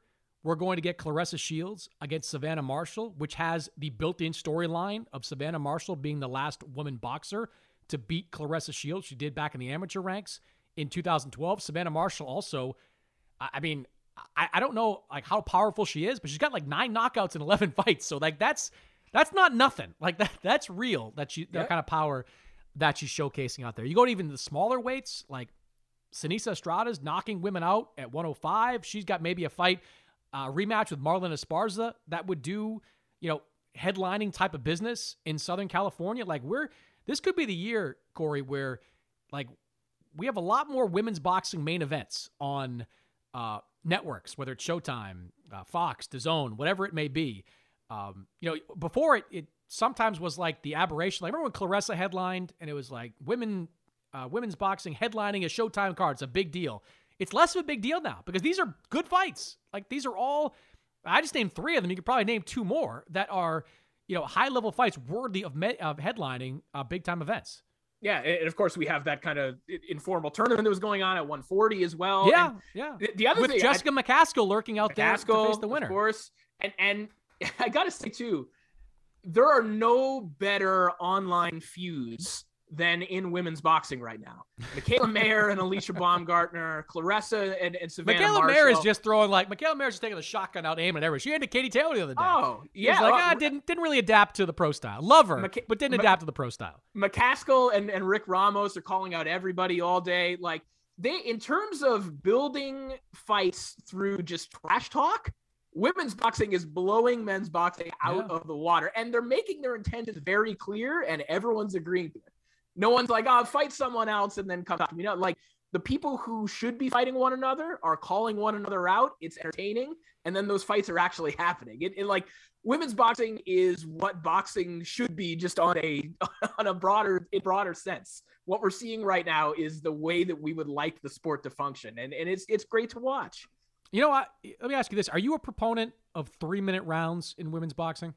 we're going to get Claressa Shields against Savannah Marshall, which has the built-in storyline of Savannah Marshall being the last woman boxer to beat Claressa Shields. She did back in the amateur ranks in two thousand twelve. Savannah Marshall also, I mean, I, I don't know like how powerful she is, but she's got like nine knockouts in eleven fights. So like that's that's not nothing. Like that that's real. That she yeah. the kind of power that she's showcasing out there. You go to even the smaller weights, like Sinisa Estrada's knocking women out at one oh five. She's got maybe a fight uh, rematch with Marlon Esparza that would do, you know, headlining type of business in Southern California. Like we're this could be the year, Corey, where like we have a lot more women's boxing main events on uh, networks, whether it's Showtime, uh, Fox, DAZN, whatever it may be. Um, you know, before it, it sometimes was like the aberration. Like, remember when Claressa headlined and it was like women, uh, women's boxing headlining a Showtime card. It's a big deal. It's less of a big deal now because these are good fights. Like these are all, I just named three of them. You could probably name two more that are, you know, high level fights worthy of, me- of headlining uh, big time events. Yeah, and of course we have that kind of informal tournament that was going on at one forty as well. Yeah, and yeah. The, the other with thing, Jessica I, McCaskill lurking out McCaskill, there to face the winner, of course. And and I gotta say too, there are no better online feuds than in women's boxing right now. Michaela Mayer and Alicia Baumgartner, Claressa and, and Savannah Michaela Marshall. Mayer is just throwing like Michaela Mayer's just taking the shotgun out, aiming at everybody. She had to Katie Taylor the other day. Oh, yeah. She's like, well, ah, didn't didn't really adapt to the pro style. Love her, Mc- but didn't adapt to the pro style. McCaskill and, and Rick Ramos are calling out everybody all day. Like they, in terms of building fights through just trash talk, women's boxing is blowing men's boxing out yeah. of the water, and they're making their intentions very clear, and everyone's agreeing to it. No one's like, oh, fight someone else and then come talk to me. No, like the people who should be fighting one another are calling one another out. It's entertaining. And then those fights are actually happening. It, it like women's boxing is what boxing should be, just on a, on a broader, a broader sense. What we're seeing right now is the way that we would like the sport to function. And, and it's, it's great to watch. You know what? Let me ask you this. Are you a proponent of three minute rounds in women's boxing?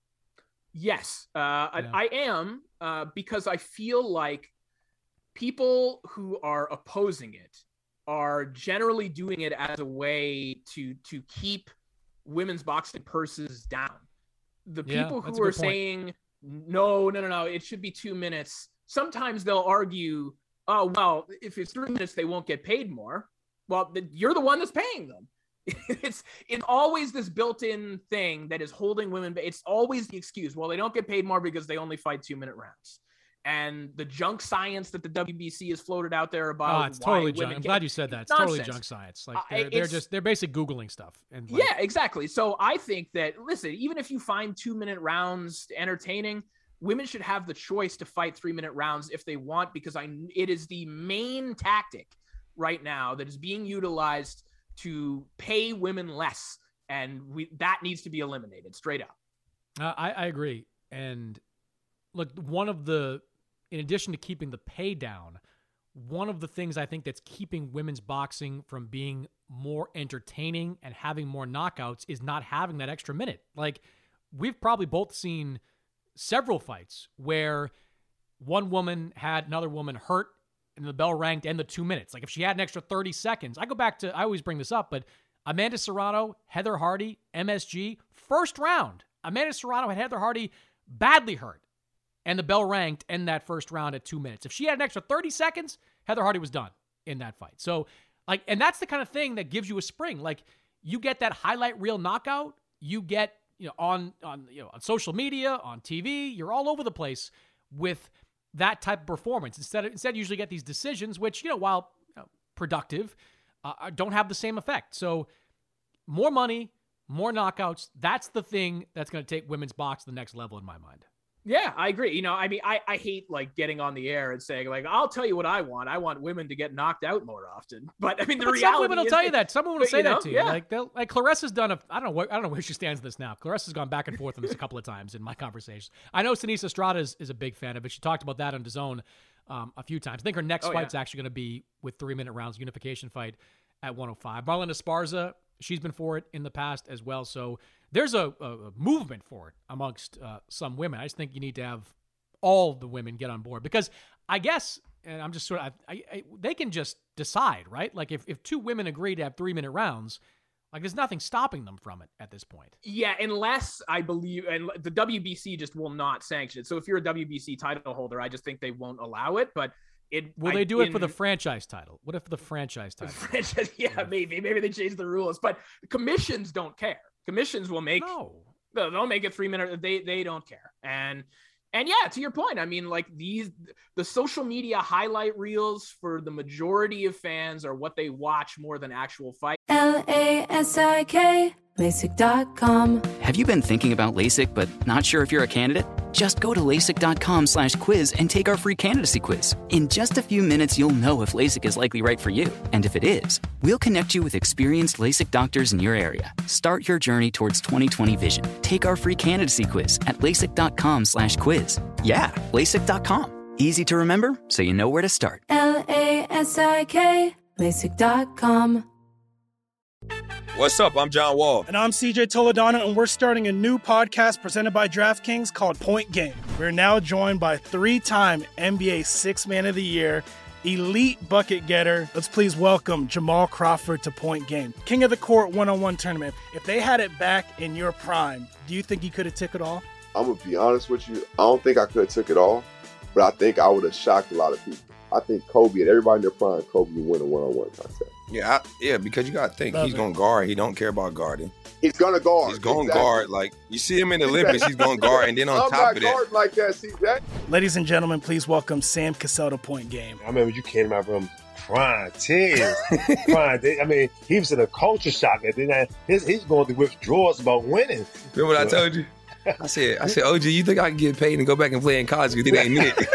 Yes, uh, yeah. I, I am, uh, because I feel like people who are opposing it are generally doing it as a way to to keep women's boxing purses down. The yeah, people who are saying, no, no, no, no, it should be two minutes. Sometimes they'll argue, oh, well, if it's three minutes, they won't get paid more. Well, you're the one that's paying them. It's it's always this built-in thing that is holding women. It's always the excuse. Well, they don't get paid more because they only fight two-minute rounds. And the junk science that the W B C has floated out there about. Oh, it's totally junk. I'm glad you said that. It's nonsense. Totally junk science. Like they're, uh, they're just they're basically Googling stuff. And like, yeah, exactly. So I think that listen, even if you find two-minute rounds entertaining, women should have the choice to fight three-minute rounds if they want, because I it is the main tactic right now that is being utilized to pay women less, and we that needs to be eliminated straight up. Uh, I, I agree. And look, one of the, in addition to keeping the pay down, one of the things I think that's keeping women's boxing from being more entertaining and having more knockouts is not having that extra minute. Like we've probably both seen several fights where one woman had another woman hurt and the bell rang to end the two minutes. Like if she had an extra thirty seconds, I go back to, I always bring this up, but Amanda Serrano, Heather Hardy, M S G, first round. Amanda Serrano had Heather Hardy badly hurt, and the bell rang to end that first round at two minutes. If she had an extra thirty seconds, Heather Hardy was done in that fight. So like, and that's the kind of thing that gives you a spring. Like you get that highlight reel knockout, you get, you know, on, on, you know, on social media, on T V, you're all over the place with that type of performance. Instead of, instead, you usually get these decisions, which, you know, while you know, productive, uh, don't have the same effect. So more money, more knockouts. That's the thing that's going to take women's box to the next level in my mind. Yeah, I agree. You know, I mean, I, I hate like getting on the air and saying like, I'll tell you what I want. I want women to get knocked out more often. But I mean, the but reality some women will is tell you that. Some women will say you know, that to you. Yeah. Like, they'll, like Claressa's done a, I don't know what, I don't know where she stands in this now. Claressa's gone back and forth on this a couple of times in my conversations. I know Sinisa Estrada is, is a big fan of it. She talked about that on DAZN um, a few times. I think her next oh, fight's yeah. actually going to be with three minute rounds, unification fight at one oh five. Marlon Esparza, she's been for it in the past as well. So there's a, a, a movement for it amongst uh, some women. I just think you need to have all the women get on board, because I guess, and I'm just sort of, I, I, they can just decide, right? Like if, if two women agree to have three minute rounds, Like, there's nothing stopping them from it at this point. Yeah, unless I believe, and the W B C just will not sanction it. So if you're a W B C title holder, I just think they won't allow it. But it will I, they do it in, for the franchise title? What if the franchise title? Franchise, yeah, yeah, maybe maybe they change the rules, but commissions don't care. Commissions will make no, they'll make it three minutes. They they don't care, and. And yeah, to your point, I mean, like these, the social media highlight reels for the majority of fans are what they watch more than actual fight. L A S I K, LASIK dot com. Have you been thinking about LASIK but not sure if you're a candidate? Just go to LASIK.com slash quiz and take our free candidacy quiz. In just a few minutes, you'll know if LASIK is likely right for you. And if it is, we'll connect you with experienced LASIK doctors in your area. Start your journey towards twenty twenty vision. Take our free candidacy quiz at LASIK.com slash quiz. Yeah, LASIK dot com. Easy to remember, so you know where to start. L A S I K, LASIK dot com. What's up? I'm John Wall. And I'm C J Toledano, and we're starting a new podcast presented by DraftKings called Point Game. We're now joined by three-time N B A Sixth Man of the Year, elite bucket getter. Let's please welcome Jamal Crawford to Point Game. King of the Court one-on-one tournament. If they had it back in your prime, do you think you could have took it all? I'm going to be honest with you. I don't think I could have took it all, but I think I would have shocked a lot of people. I think Kobe and everybody in their prime, Kobe would win a one-on-one contest. Yeah, I, yeah, because you got to think, Love he's going to guard. He don't care about guarding. He's going to guard. He's going to exactly. guard. Like, you see him in the Olympics, he's going to guard. And then on I'm top not of that. guarding like that, see that? Ladies and gentlemen, please welcome Sam Cassell to Point Game. I remember you came out from prime tears. prime. I mean, he was in a culture shock. And then his, he's going through withdrawals about winning. Remember what I told you? I said, I said, O G, you think I can get paid and go back and play in college because it ain't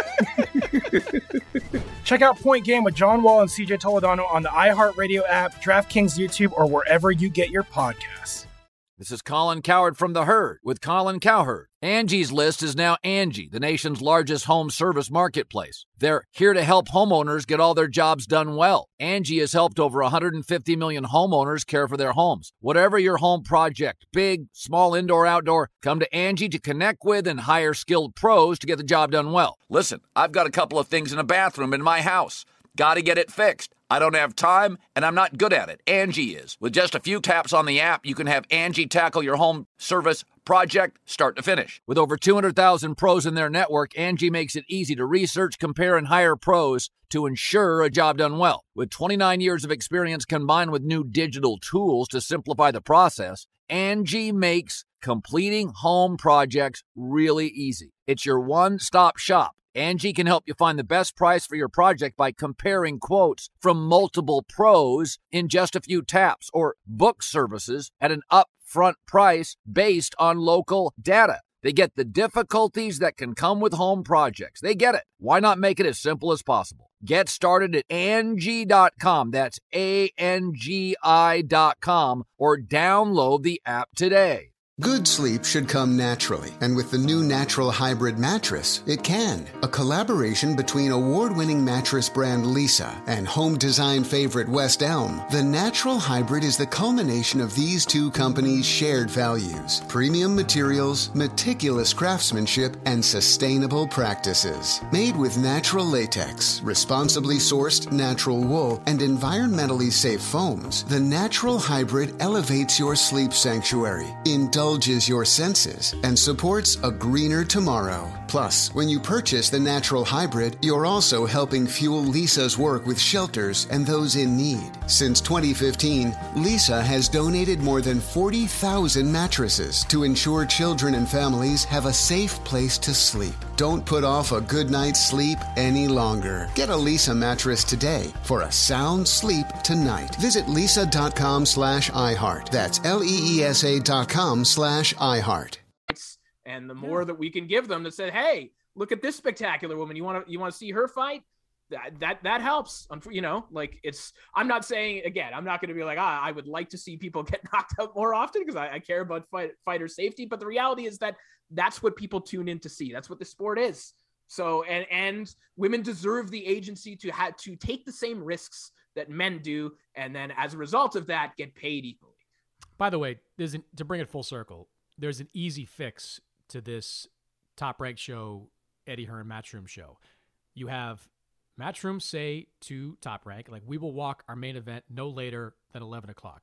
it? Check out Point Game with John Wall and C J Toledano on the iHeartRadio app, DraftKings YouTube, or wherever you get your podcasts. This is Colin Cowherd from The Herd with Colin Cowherd. Angie's List is now Angie, the nation's largest home service marketplace. They're here to help homeowners get all their jobs done well. Angie has helped over one hundred fifty million homeowners care for their homes. Whatever your home project, big, small, indoor, outdoor, come to Angie to connect with and hire skilled pros to get the job done well. Listen, I've got a couple of things in a bathroom in my house. Got to get it fixed. I don't have time, and I'm not good at it. Angie is. With just a few taps on the app, you can have Angie tackle your home service project start to finish. With over two hundred thousand pros in their network, Angie makes it easy to research, compare, and hire pros to ensure a job done well. With twenty-nine years of experience combined with new digital tools to simplify the process, Angie makes completing home projects really easy. It's your one-stop shop. Angie can help you find the best price for your project by comparing quotes from multiple pros in just a few taps, or book services at an upfront price based on local data. They get the difficulties that can come with home projects. They get it. Why not make it as simple as possible? Get started at Angie dot com. That's A N G I dot com, or download the app today. Good sleep should come naturally, and with the new Natural Hybrid mattress, it can. A collaboration between award-winning mattress brand Leesa and home design favorite West Elm, the Natural Hybrid is the culmination of these two companies' shared values: premium materials, meticulous craftsmanship, and sustainable practices. Made with natural latex, responsibly sourced natural wool, and environmentally safe foams, the Natural Hybrid elevates your sleep sanctuary, indulges your senses, and supports a greener tomorrow. Plus, when you purchase the Natural Hybrid, you're also helping fuel Leesa's work with shelters and those in need. Since twenty fifteen, Leesa has donated more than forty thousand mattresses to ensure children and families have a safe place to sleep. Don't put off a good night's sleep any longer. Get a Leesa mattress today for a sound sleep tonight. Visit Leesa.com slash iHeart. That's L-E-E-S-A dot com slash iHeart. And the more that we can give them that said, hey, look at this spectacular woman. You want to you want to see her fight? That that that helps. You know, like it's. I'm not saying again. I'm not going to be like, ah, I would like to see people get knocked out more often because I, I care about fight, fighter safety. But the reality is that that's what people tune in to see. That's what the sport is. So and and women deserve the agency to have to take the same risks that men do, and then as a result of that, get paid equally. By the way, there's an, to bring it full circle, there's an easy fix to this Top Rank Show, Eddie Hearn Matchroom show. You have Matchroom say to Top Rank, like, we will walk our main event no later than eleven o'clock.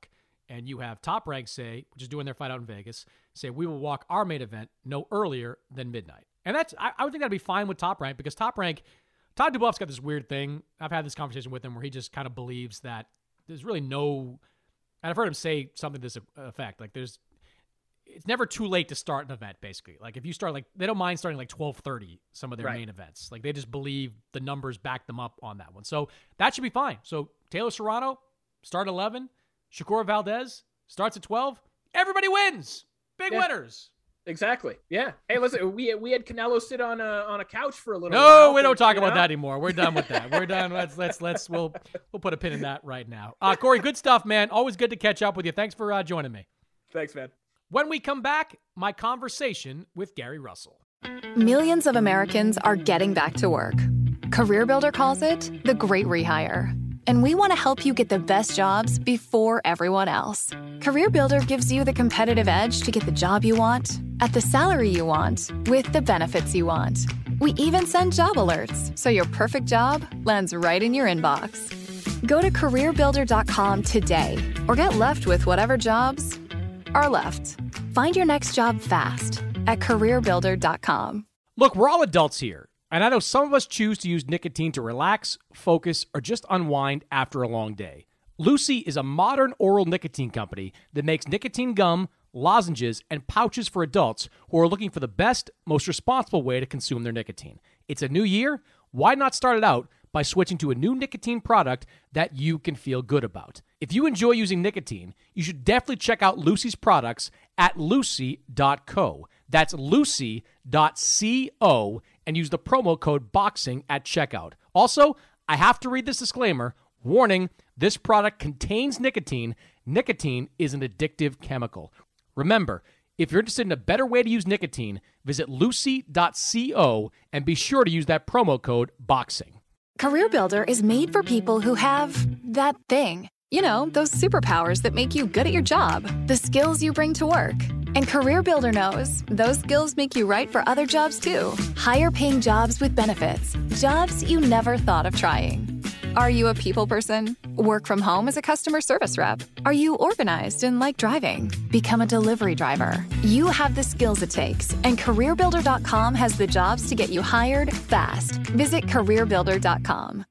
and you have Top Rank say, which is doing their fight out in Vegas, say we will walk our main event no earlier than midnight. And that's I, I would think that'd be fine with Top Rank because Top Rank, Todd Dubuff's got this weird thing. I've had this conversation with him where he just kind of believes that there's really no, and I've heard him say something to this effect, like there's, it's never too late to start an event, basically. Like if you start, like they don't mind starting like twelve thirty, some of their right. main events. Like they just believe the numbers back them up on that one. So that should be fine. So Taylor Serrano, start at eleven. Shakur Valdez starts at twelve. Everybody wins. Big yeah. winners. Exactly. Yeah. Hey, listen, we we had Canelo sit on a on a couch for a little no, while. No, we don't talk about know? that anymore. We're done with that. We're done. Let's let's let's we'll we'll put a pin in that right now. Uh, Corey, good stuff, man. Always good to catch up with you. Thanks for uh, joining me. Thanks, man. When we come back, my conversation with Gary Russell. Millions of Americans are getting back to work. CareerBuilder calls it the Great Rehire. And we want to help you get the best jobs before everyone else. CareerBuilder gives you the competitive edge to get the job you want, at the salary you want, with the benefits you want. We even send job alerts, so your perfect job lands right in your inbox. Go to career builder dot com today, or get left with whatever jobs are left. Find your next job fast at career builder dot com. Look, we're all adults here. And I know some of us choose to use nicotine to relax, focus, or just unwind after a long day. Lucy is a modern oral nicotine company that makes nicotine gum, lozenges, and pouches for adults who are looking for the best, most responsible way to consume their nicotine. It's a new year. Why not start it out by switching to a new nicotine product that you can feel good about? If you enjoy using nicotine, you should definitely check out Lucy's products at lucy dot co. That's lucy dot co and use the promo code BOXING at checkout. Also, I have to read this disclaimer. Warning, this product contains nicotine. Nicotine is an addictive chemical. Remember, if you're interested in a better way to use nicotine, visit lucy dot co and be sure to use that promo code BOXING. CareerBuilder is made for people who have that thing. You know, those superpowers that make you good at your job, the skills you bring to work. And CareerBuilder knows those skills make you right for other jobs too. Higher paying jobs with benefits. Jobs you never thought of trying. Are you a people person? Work from home as a customer service rep? Are you organized and like driving? Become a delivery driver. You have the skills it takes, and career builder dot com has the jobs to get you hired fast. Visit career builder dot com.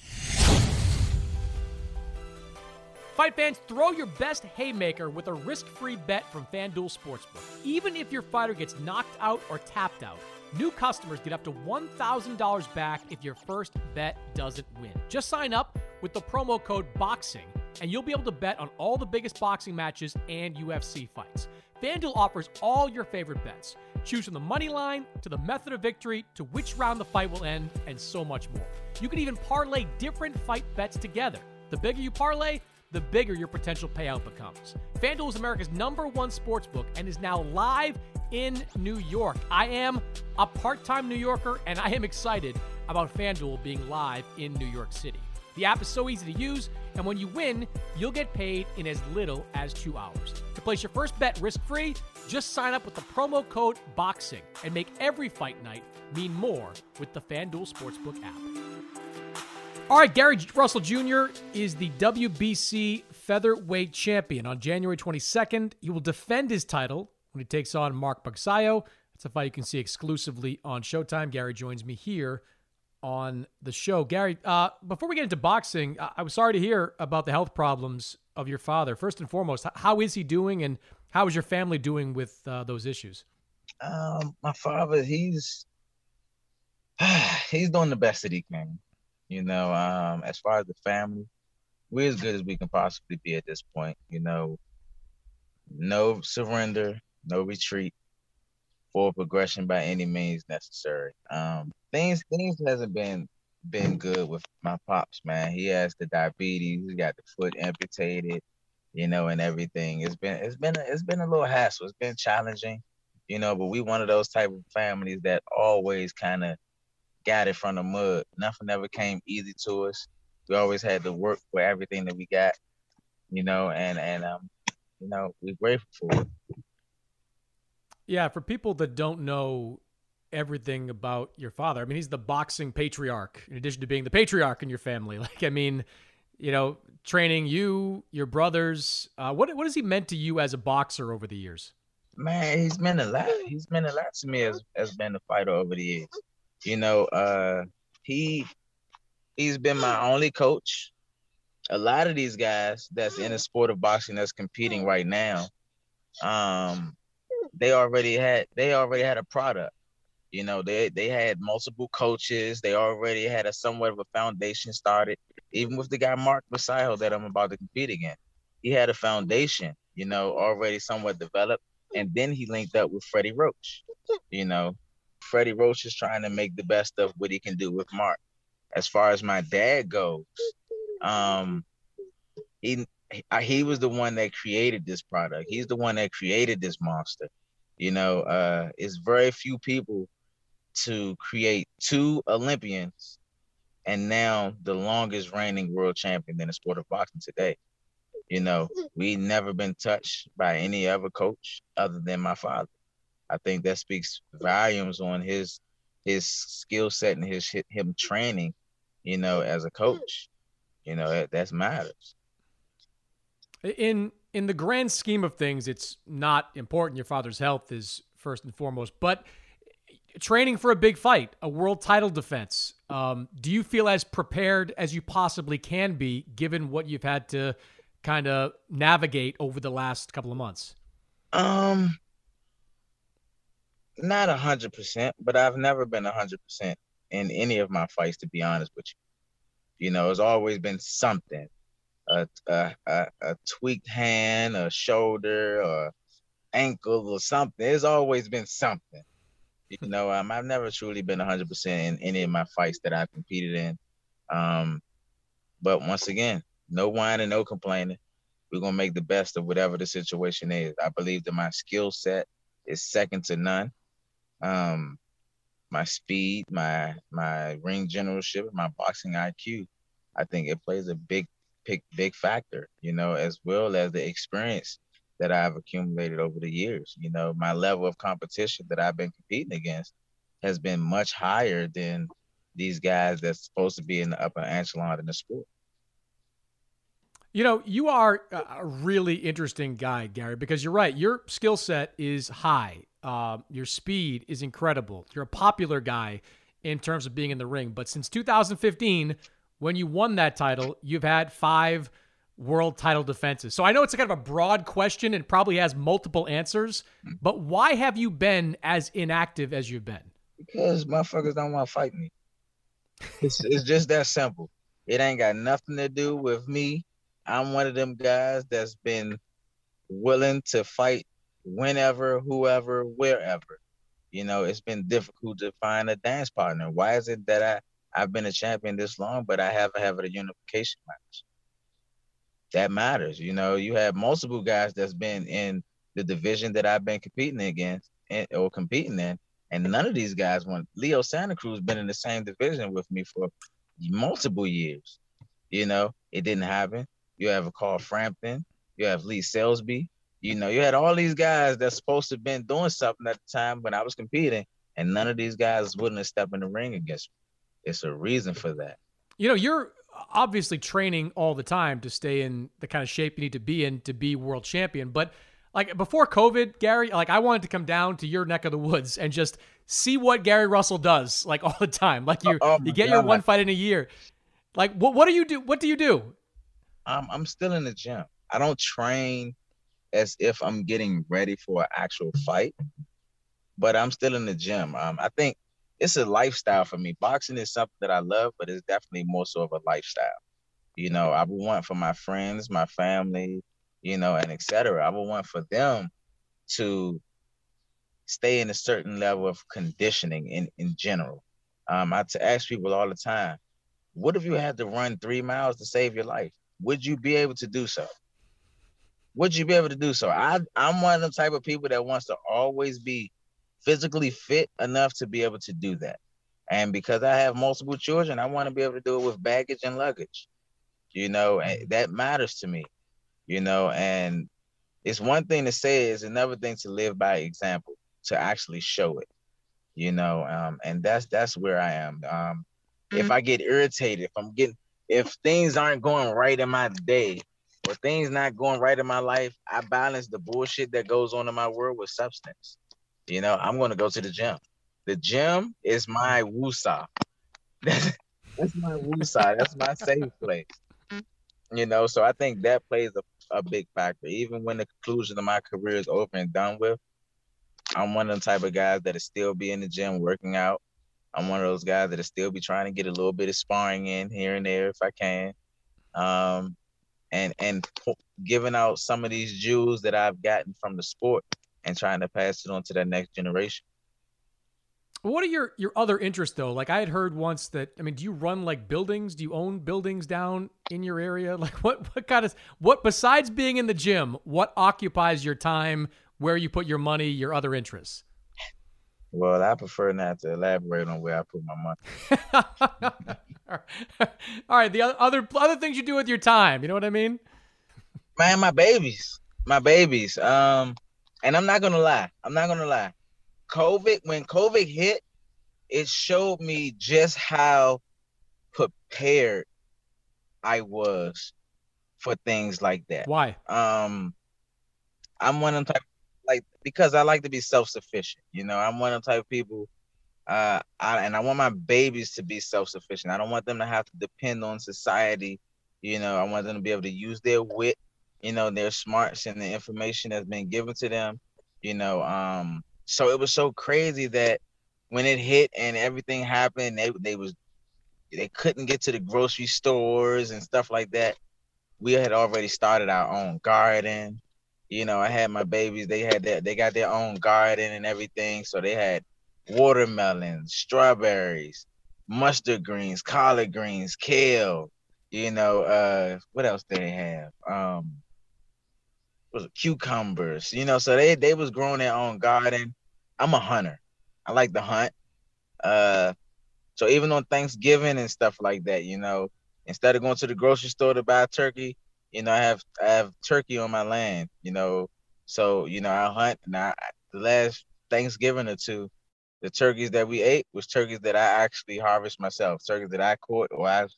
Fight fans, throw your best haymaker with a risk-free bet from FanDuel Sportsbook. Even if your fighter gets knocked out or tapped out, new customers get up to one thousand dollars back if your first bet doesn't win. Just sign up with the promo code BOXING, and you'll be able to bet on all the biggest boxing matches and U F C fights. FanDuel offers all your favorite bets. Choose from the money line, to the method of victory, to which round the fight will end, and so much more. You can even parlay different fight bets together. The bigger you parlay, the bigger your potential payout becomes. FanDuel is America's number one sportsbook and is now live in New York. I am a part-time New Yorker, and I am excited about FanDuel being live in New York City. The app is so easy to use, and when you win, you'll get paid in as little as two hours. To place your first bet risk-free, just sign up with the promo code BOXING and make every fight night mean more with the FanDuel Sportsbook app. All right, Gary Russell Junior is the W B C featherweight champion. On January twenty-second, he will defend his title when he takes on Mark Magsayo. It's a fight you can see exclusively on Showtime. Gary joins me here on the show. Gary, uh, before we get into boxing, I-, I was sorry to hear about the health problems of your father. First and foremost, how is he doing, and how is your family doing with uh, those issues? Um, my father, he's he's doing the best that he can. You know, um, as far as the family, we're as good as we can possibly be at this point. You know, no surrender, no retreat, forward progression by any means necessary. Um, things things hasn't been been good with my pops, man. He has the diabetes, he got the foot amputated, you know, and everything. It's been it's been a, it's been a little hassle. It's been challenging, you know. But we one of those type of families that always kind of got it from the mud. Nothing ever came easy to us. We always had to work for everything that we got, you know, and, and um, you know, we're grateful for it. Yeah, for people that don't know everything about your father, I mean, he's the boxing patriarch, in addition to being the patriarch in your family. Like, I mean, you know, training you, your brothers. Uh, what what has he meant to you as a boxer over the years? Man, he's meant a lot. He's meant a lot to me as as been a fighter over the years. You know, uh, he he's been my only coach. A lot of these guys that's in the sport of boxing that's competing right now, um, they already had they already had a product. You know, they they had multiple coaches. They already had a somewhat of a foundation started. Even with the guy Mark Versailles that I'm about to compete against, he had a foundation, you know, already somewhat developed. And then he linked up with Freddie Roach. You know, Freddie Roach is trying to make the best of what he can do with Mark. As far as my dad goes, um, he he was the one that created this product. He's the one that created this monster. You know, uh, it's very few people to create two Olympians and now the longest reigning world champion in the sport of boxing today. You know, we never been touched by any other coach other than my father. I think that speaks volumes on his his skill set and his him training, you know, as a coach. You know, that that's matters. In in the grand scheme of things, it's not important. Your father's health is first and foremost, but training for a big fight, a world title defense, um, do you feel as prepared as you possibly can be, given what you've had to kind of navigate over the last couple of months? Um, not a hundred percent, but I've never been a hundred percent in any of my fights, to be honest with you. You know, it's always been something, a, a, a, a tweaked hand, a shoulder, or ankle or something. It's always been something. You know, um, I've never truly been a hundred percent in any of my fights that I've competed in. Um, but once again, no whining, no complaining. We're going to make the best of whatever the situation is. I believe that my skill set is second to none. Um, my speed, my my ring generalship, my boxing I Q, I think it plays a big, big, big factor, you know, as well as the experience that I've accumulated over the years. You know, my level of competition that I've been competing against has been much higher than these guys that's supposed to be in the upper echelon in the sport. You know, you are a really interesting guy, Gary, because you're right. Your skill set is high. Uh, your speed is incredible. You're a popular guy in terms of being in the ring. But since two thousand fifteen, when you won that title, you've had five world title defenses. So I know it's a kind of a broad question and probably has multiple answers, but why have you been as inactive as you've been? Because motherfuckers don't want to fight me. It's, it's just that simple. It ain't got nothing to do with me. I'm one of them guys that's been willing to fight whenever, whoever, wherever. You know, it's been difficult to find a dance partner. Why is it that I, I've been a champion this long, but I haven't had a unification match? That matters. You know, you have multiple guys that's been in the division that I've been competing against and, or competing in, and none of these guys won. Leo Santa Cruz been in the same division with me for multiple years. You know, it didn't happen. You have a Carl Frampton. You have Lee Salisbury. You know, you had all these guys that's supposed to have been doing something at the time when I was competing, and none of these guys wouldn't have stepped in the ring against me. It's a reason for that. You know, you're obviously training all the time to stay in the kind of shape you need to be in to be world champion. But like before COVID, Gary, like I wanted to come down to your neck of the woods and just see what Gary Russell does like all the time. Like you, oh you get God. your one fight in a year. Like what, what do you do? What do you do? Um, I'm still in the gym. I don't train as if I'm getting ready for an actual fight, but I'm still in the gym. Um, I think it's a lifestyle for me. Boxing is something that I love, but it's definitely more so of a lifestyle. You know, I would want for my friends, my family, you know, and et cetera. I would want for them to stay in a certain level of conditioning in, in general. Um, I to ask people all the time, what if you had to run three miles to save your life? Would you be able to do so? Would you be able to do so? I, I'm one of the type of people that wants to always be physically fit enough to be able to do that. And because I have multiple children, I want to be able to do it with baggage and luggage, you know, and that matters to me, you know, and it's one thing to say, it's another thing to live by example, to actually show it, you know, um, and that's, that's where I am. Um, mm-hmm. If I get irritated, if I'm getting, if things aren't going right in my day or things not going right in my life, I balance the bullshit that goes on in my world with substance. You know, I'm going to go to the gym. The gym is my woosah. That's, that's my woosah. That's my safe place. You know, so I think that plays a, a big factor. Even when the conclusion of my career is over and done with, I'm one of the type of guys that'll still be in the gym working out. I'm one of those guys that'll still be trying to get a little bit of sparring in here and there if I can. Um, and and giving out some of these jewels that I've gotten from the sport and trying to pass it on to that next generation. What are your, your other interests, though? Like, I had heard once that, I mean, do you run, like, buildings? Do you own buildings down in your area? Like, what, what kind of, what, besides being in the gym, what occupies your time, where you put your money, your other interests? Well, I prefer not to elaborate on where I put my money. All right, the other other things you do with your time, you know what I mean? Man, my babies, my babies. Um, and I'm not gonna lie, I'm not gonna lie. COVID, when COVID hit, it showed me just how prepared I was for things like that. Why? Um, I'm one of them type, like, because I like to be self-sufficient. You know, I'm one of the type of people, uh, I, and I want my babies to be self-sufficient. I don't want them to have to depend on society. You know, I want them to be able to use their wit, you know, their smarts and the information that's been given to them, you know. Um, so it was so crazy that when it hit and everything happened, they they was they couldn't get to the grocery stores and stuff like that. We had already started our own garden. You know, I had my babies, they had that, they got their own garden and everything. So they had watermelons, strawberries, mustard greens, collard greens, kale, you know, uh, what else did they have? Um, what was it? Cucumbers, you know, so they, they was growing their own garden. I'm a hunter. I like to hunt. Uh, so even on Thanksgiving and stuff like that, you know, instead of going to the grocery store to buy turkey, you know, I have I have turkey on my land, you know, so, you know, I hunt. And I, the last Thanksgiving or two, the turkeys that we ate was turkeys that I actually harvest myself, turkeys that I caught or I,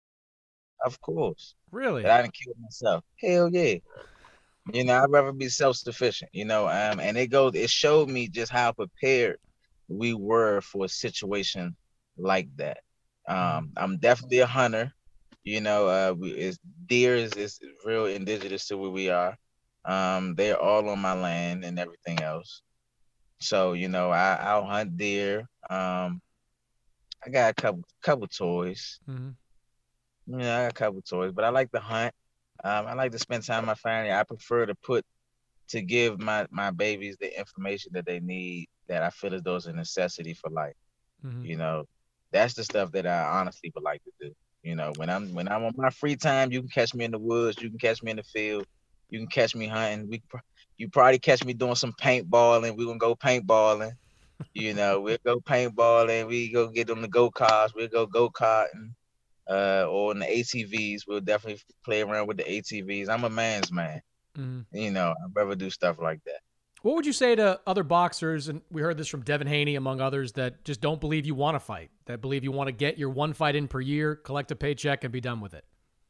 of course. Really? That I didn't kill myself. Hell yeah. You know, I'd rather be self-sufficient, you know, um, and it goes, it showed me just how prepared we were for a situation like that. Um, I'm definitely a hunter. You know, uh, we, it's, deer is, is real indigenous to where we are. Um, they're all on my land and everything else. So, you know, I, I'll hunt deer. Um, I got a couple couple toys. Mm-hmm. You know, I got a couple toys, but I like to hunt. Um, I like to spend time with my family. I prefer to put, to give my, my babies the information that they need, that I feel as though is a necessity for life. Mm-hmm. You know, that's the stuff that I honestly would like to do. You know, when I'm when I'm on my free time, you can catch me in the woods, you can catch me in the field, you can catch me hunting. We, you probably catch me doing some paintballing. We're gonna go paintballing. You know, we'll go paintballing. We go get on the go karts. We'll go go karting, uh, or in the A T Vs. We'll definitely play around with the A T Vs. I'm a man's man. Mm-hmm. You know, I'd rather do stuff like that. What would you say to other boxers, and we heard this from Devin Haney, among others, that just don't believe you want to fight, that believe you want to get your one fight in per year, collect a paycheck, and be done with it?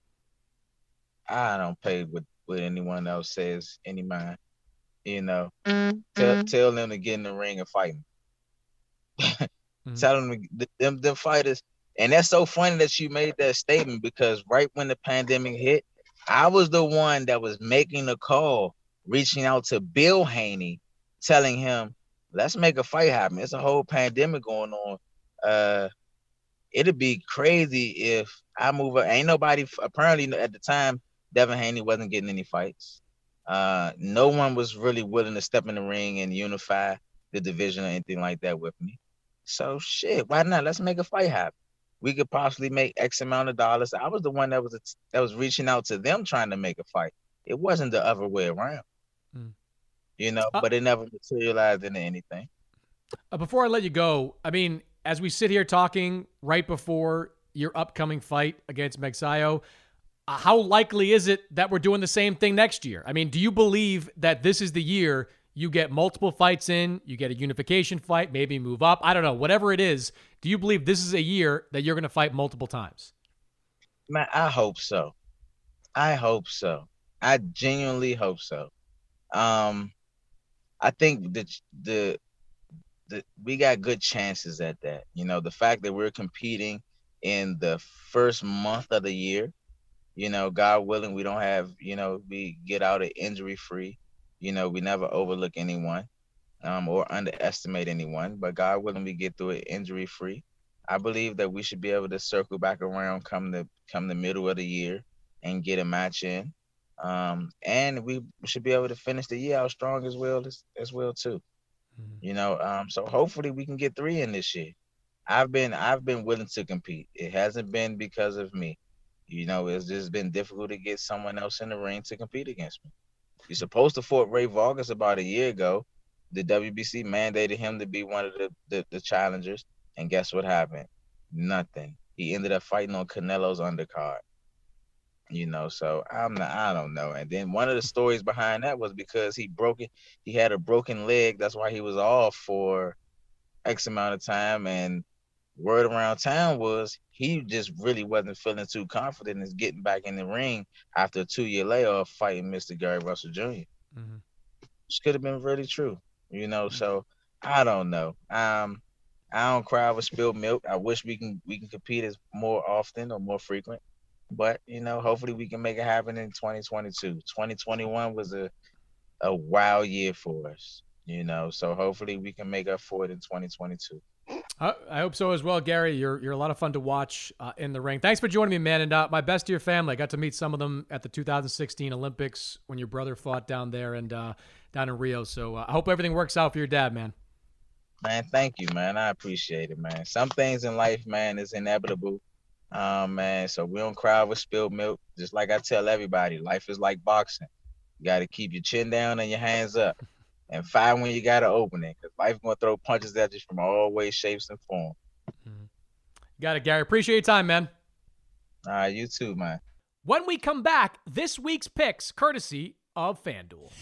I don't pay with, with anyone else says any mind. You know, mm-hmm. tell tell them to get in the ring and fight me. mm-hmm. Tell them, to, them, them fighters. And that's so funny that you made that statement, because right when the pandemic hit, I was the one that was making the call, reaching out to Bill Haney, telling him, let's make a fight happen. It's a whole pandemic going on. Uh, it'd be crazy if I move up. Ain't nobody, apparently at the time, Devin Haney wasn't getting any fights. Uh, no one was really willing to step in the ring and unify the division or anything like that with me. So shit, why not? Let's make a fight happen. We could possibly make X amount of dollars. I was the one that was that was reaching out to them trying to make a fight. It wasn't the other way around. Mm. You know, uh, but it never materialized into anything. Uh, before I let you go, I mean, as we sit here talking right before your upcoming fight against Magsayo, uh, how likely is it that we're doing the same thing next year? I mean, do you believe that this is the year you get multiple fights in, you get a unification fight, maybe move up? I don't know, whatever it is. Do you believe this is a year that you're going to fight multiple times? Man, I hope so. I hope so. I genuinely hope so. Um, I think that the the we got good chances at that. You know, the fact that we're competing in the first month of the year, you know, God willing, we don't have, you know, we get out of injury free. You know, we never overlook anyone um, or underestimate anyone, but God willing, we get through it injury free. I believe that we should be able to circle back around come the come the middle of the year and get a match in. Um, and we should be able to finish the year out strong as well as, as well too. Mm-hmm. You know, um, so hopefully we can get three in this year. I've been I've been willing to compete. It hasn't been because of me. You know, it's just been difficult to get someone else in the ring to compete against me. You're supposed to fought Ray Vargas about a year ago. The W B C mandated him to be one of the, the, the challengers. And guess what happened? Nothing. He ended up fighting on Canelo's undercard. You know, so I'm not, I don't know. And then one of the stories behind that was because he broke it. He had a broken leg. That's why he was off for X amount of time. And word around town was he just really wasn't feeling too confident in getting back in the ring after a two-year layoff fighting Mister Gary Russell Junior Mm-hmm. Which could have been really true, you know. So I don't know. Um, I don't cry with spilled milk. I wish we can we can compete as more often or more frequent, but you know, hopefully we can make it happen in twenty twenty-two. twenty twenty-one was a a wild year for us, you know. So hopefully we can make up for it in twenty twenty-two. I, I hope so as well, Gary. You're you're a lot of fun to watch uh, in the ring. Thanks for joining me, man. And uh, my best to your family. I got to meet some of them at the two thousand sixteen Olympics when your brother fought down there and uh, down in Rio. So uh, I hope everything works out for your dad, man. Man, thank you, man. I appreciate it, man. Some things in life, man, is inevitable, um, man. So we don't cry with spilled milk. Just like I tell everybody, life is like boxing. You got to keep your chin down and your hands up. And fight when you got to open it, because life going to throw punches at you from all ways, shapes, and forms. Mm-hmm. Got it, Gary. Appreciate your time, man. All right, you too, man. When we come back, this week's picks, courtesy of FanDuel.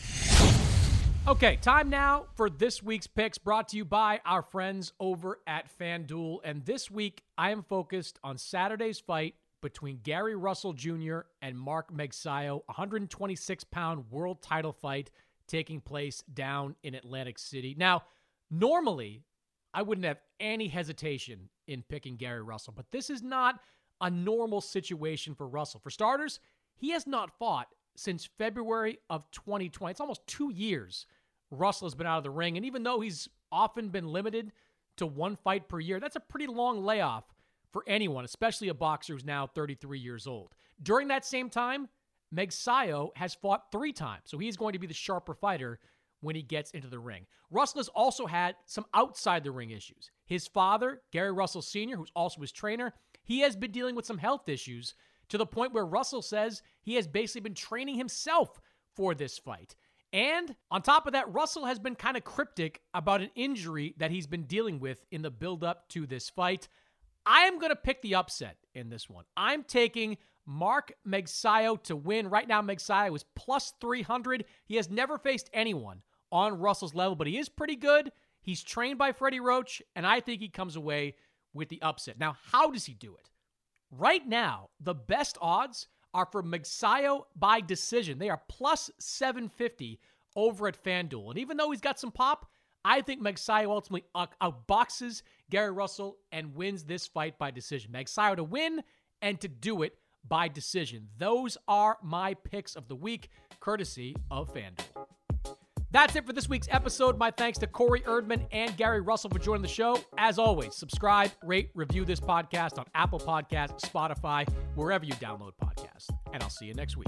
Okay, time now for this week's picks, brought to you by our friends over at FanDuel. And this week, I am focused on Saturday's fight between Gary Russell Junior and Mark Magsayo, one twenty-six pound world title fight taking place down in Atlantic City. Now, normally, I wouldn't have any hesitation in picking Gary Russell, but this is not a normal situation for Russell. For starters, he has not fought since February of twenty twenty. It's almost two years Russell has been out of the ring, and even though he's often been limited to one fight per year, that's a pretty long layoff for anyone, especially a boxer who's now thirty-three years old. During that same time, Magsayo has fought three times, so he's going to be the sharper fighter when he gets into the ring. Russell has also had some outside-the-ring issues. His father, Gary Russell Senior, who's also his trainer, he has been dealing with some health issues to the point where Russell says he has basically been training himself for this fight. And on top of that, Russell has been kind of cryptic about an injury that he's been dealing with in the build-up to this fight. I am going to pick the upset in this one. I'm taking Mark Magsayo to win. Right now, Magsayo is plus three hundred. He has never faced anyone on Russell's level, but he is pretty good. He's trained by Freddie Roach, and I think he comes away with the upset. Now, how does he do it? Right now, the best odds are for Magsayo by decision. They are plus seven fifty over at FanDuel. And even though he's got some pop, I think Magsayo ultimately outboxes Gary Russell and wins this fight by decision. Magsayo to win and to do it by decision. Those are my picks of the week, courtesy of FanDuel. That's it for this week's episode. My thanks to Corey Erdman and Gary Russell for joining the show. As always, subscribe, rate, review this podcast on Apple Podcasts, Spotify, wherever you download podcasts. And I'll see you next week.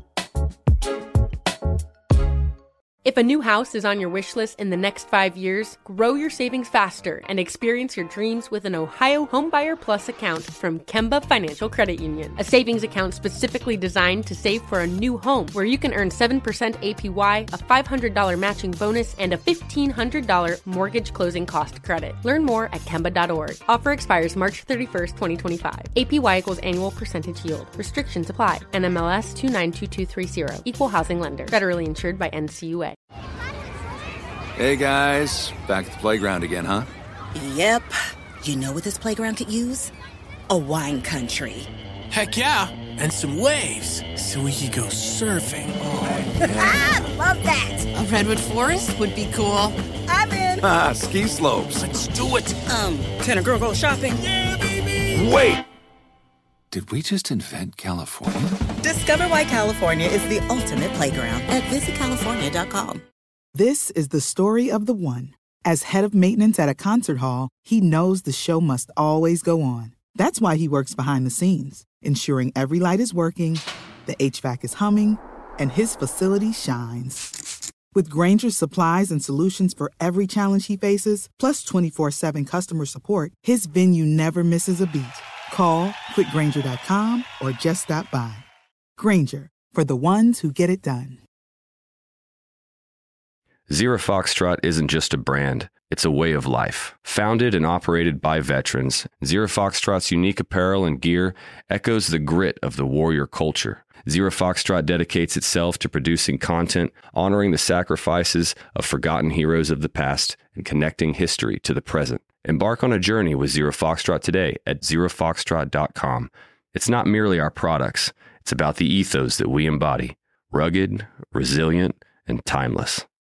If a new house is on your wish list in the next five years, grow your savings faster and experience your dreams with an Ohio Homebuyer Plus account from Kemba Financial Credit Union. A savings account specifically designed to save for a new home, where you can earn seven percent A P Y, a five hundred dollars matching bonus, and a fifteen hundred dollars mortgage closing cost credit. Learn more at Kemba dot org. Offer expires March thirty-first, twenty twenty-five. A P Y equals annual percentage yield. Restrictions apply. N M L S two nine two two three zero. Equal housing lender. Federally insured by N C U A. Hey guys, back at the playground again, huh? Yep. You know what this playground could use? A wine country. Heck yeah, and some waves so we could go surfing. Oh, I love that. A redwood forest would be cool. I'm in. Ah, ski slopes. Let's do it. Um, can a girl go shopping? Yeah, baby. Wait. Did we just invent California? Discover why California is the ultimate playground at visit california dot com. This is the story of the one. As head of maintenance at a concert hall, he knows the show must always go on. That's why he works behind the scenes, ensuring every light is working, the H V A C is humming, and his facility shines. With Grainger's supplies and solutions for every challenge he faces, plus twenty-four seven customer support, his venue never misses a beat. Call quick grainger dot com or just stop by. Grainger, for the ones who get it done. Zero Foxtrot isn't just a brand, it's a way of life. Founded and operated by veterans, Zero Foxtrot's unique apparel and gear echoes the grit of the warrior culture. Zero Foxtrot dedicates itself to producing content, honoring the sacrifices of forgotten heroes of the past, and connecting history to the present. Embark on a journey with Zero Foxtrot today at zero foxtrot dot com. It's not merely our products, it's about the ethos that we embody. Rugged, resilient, and timeless.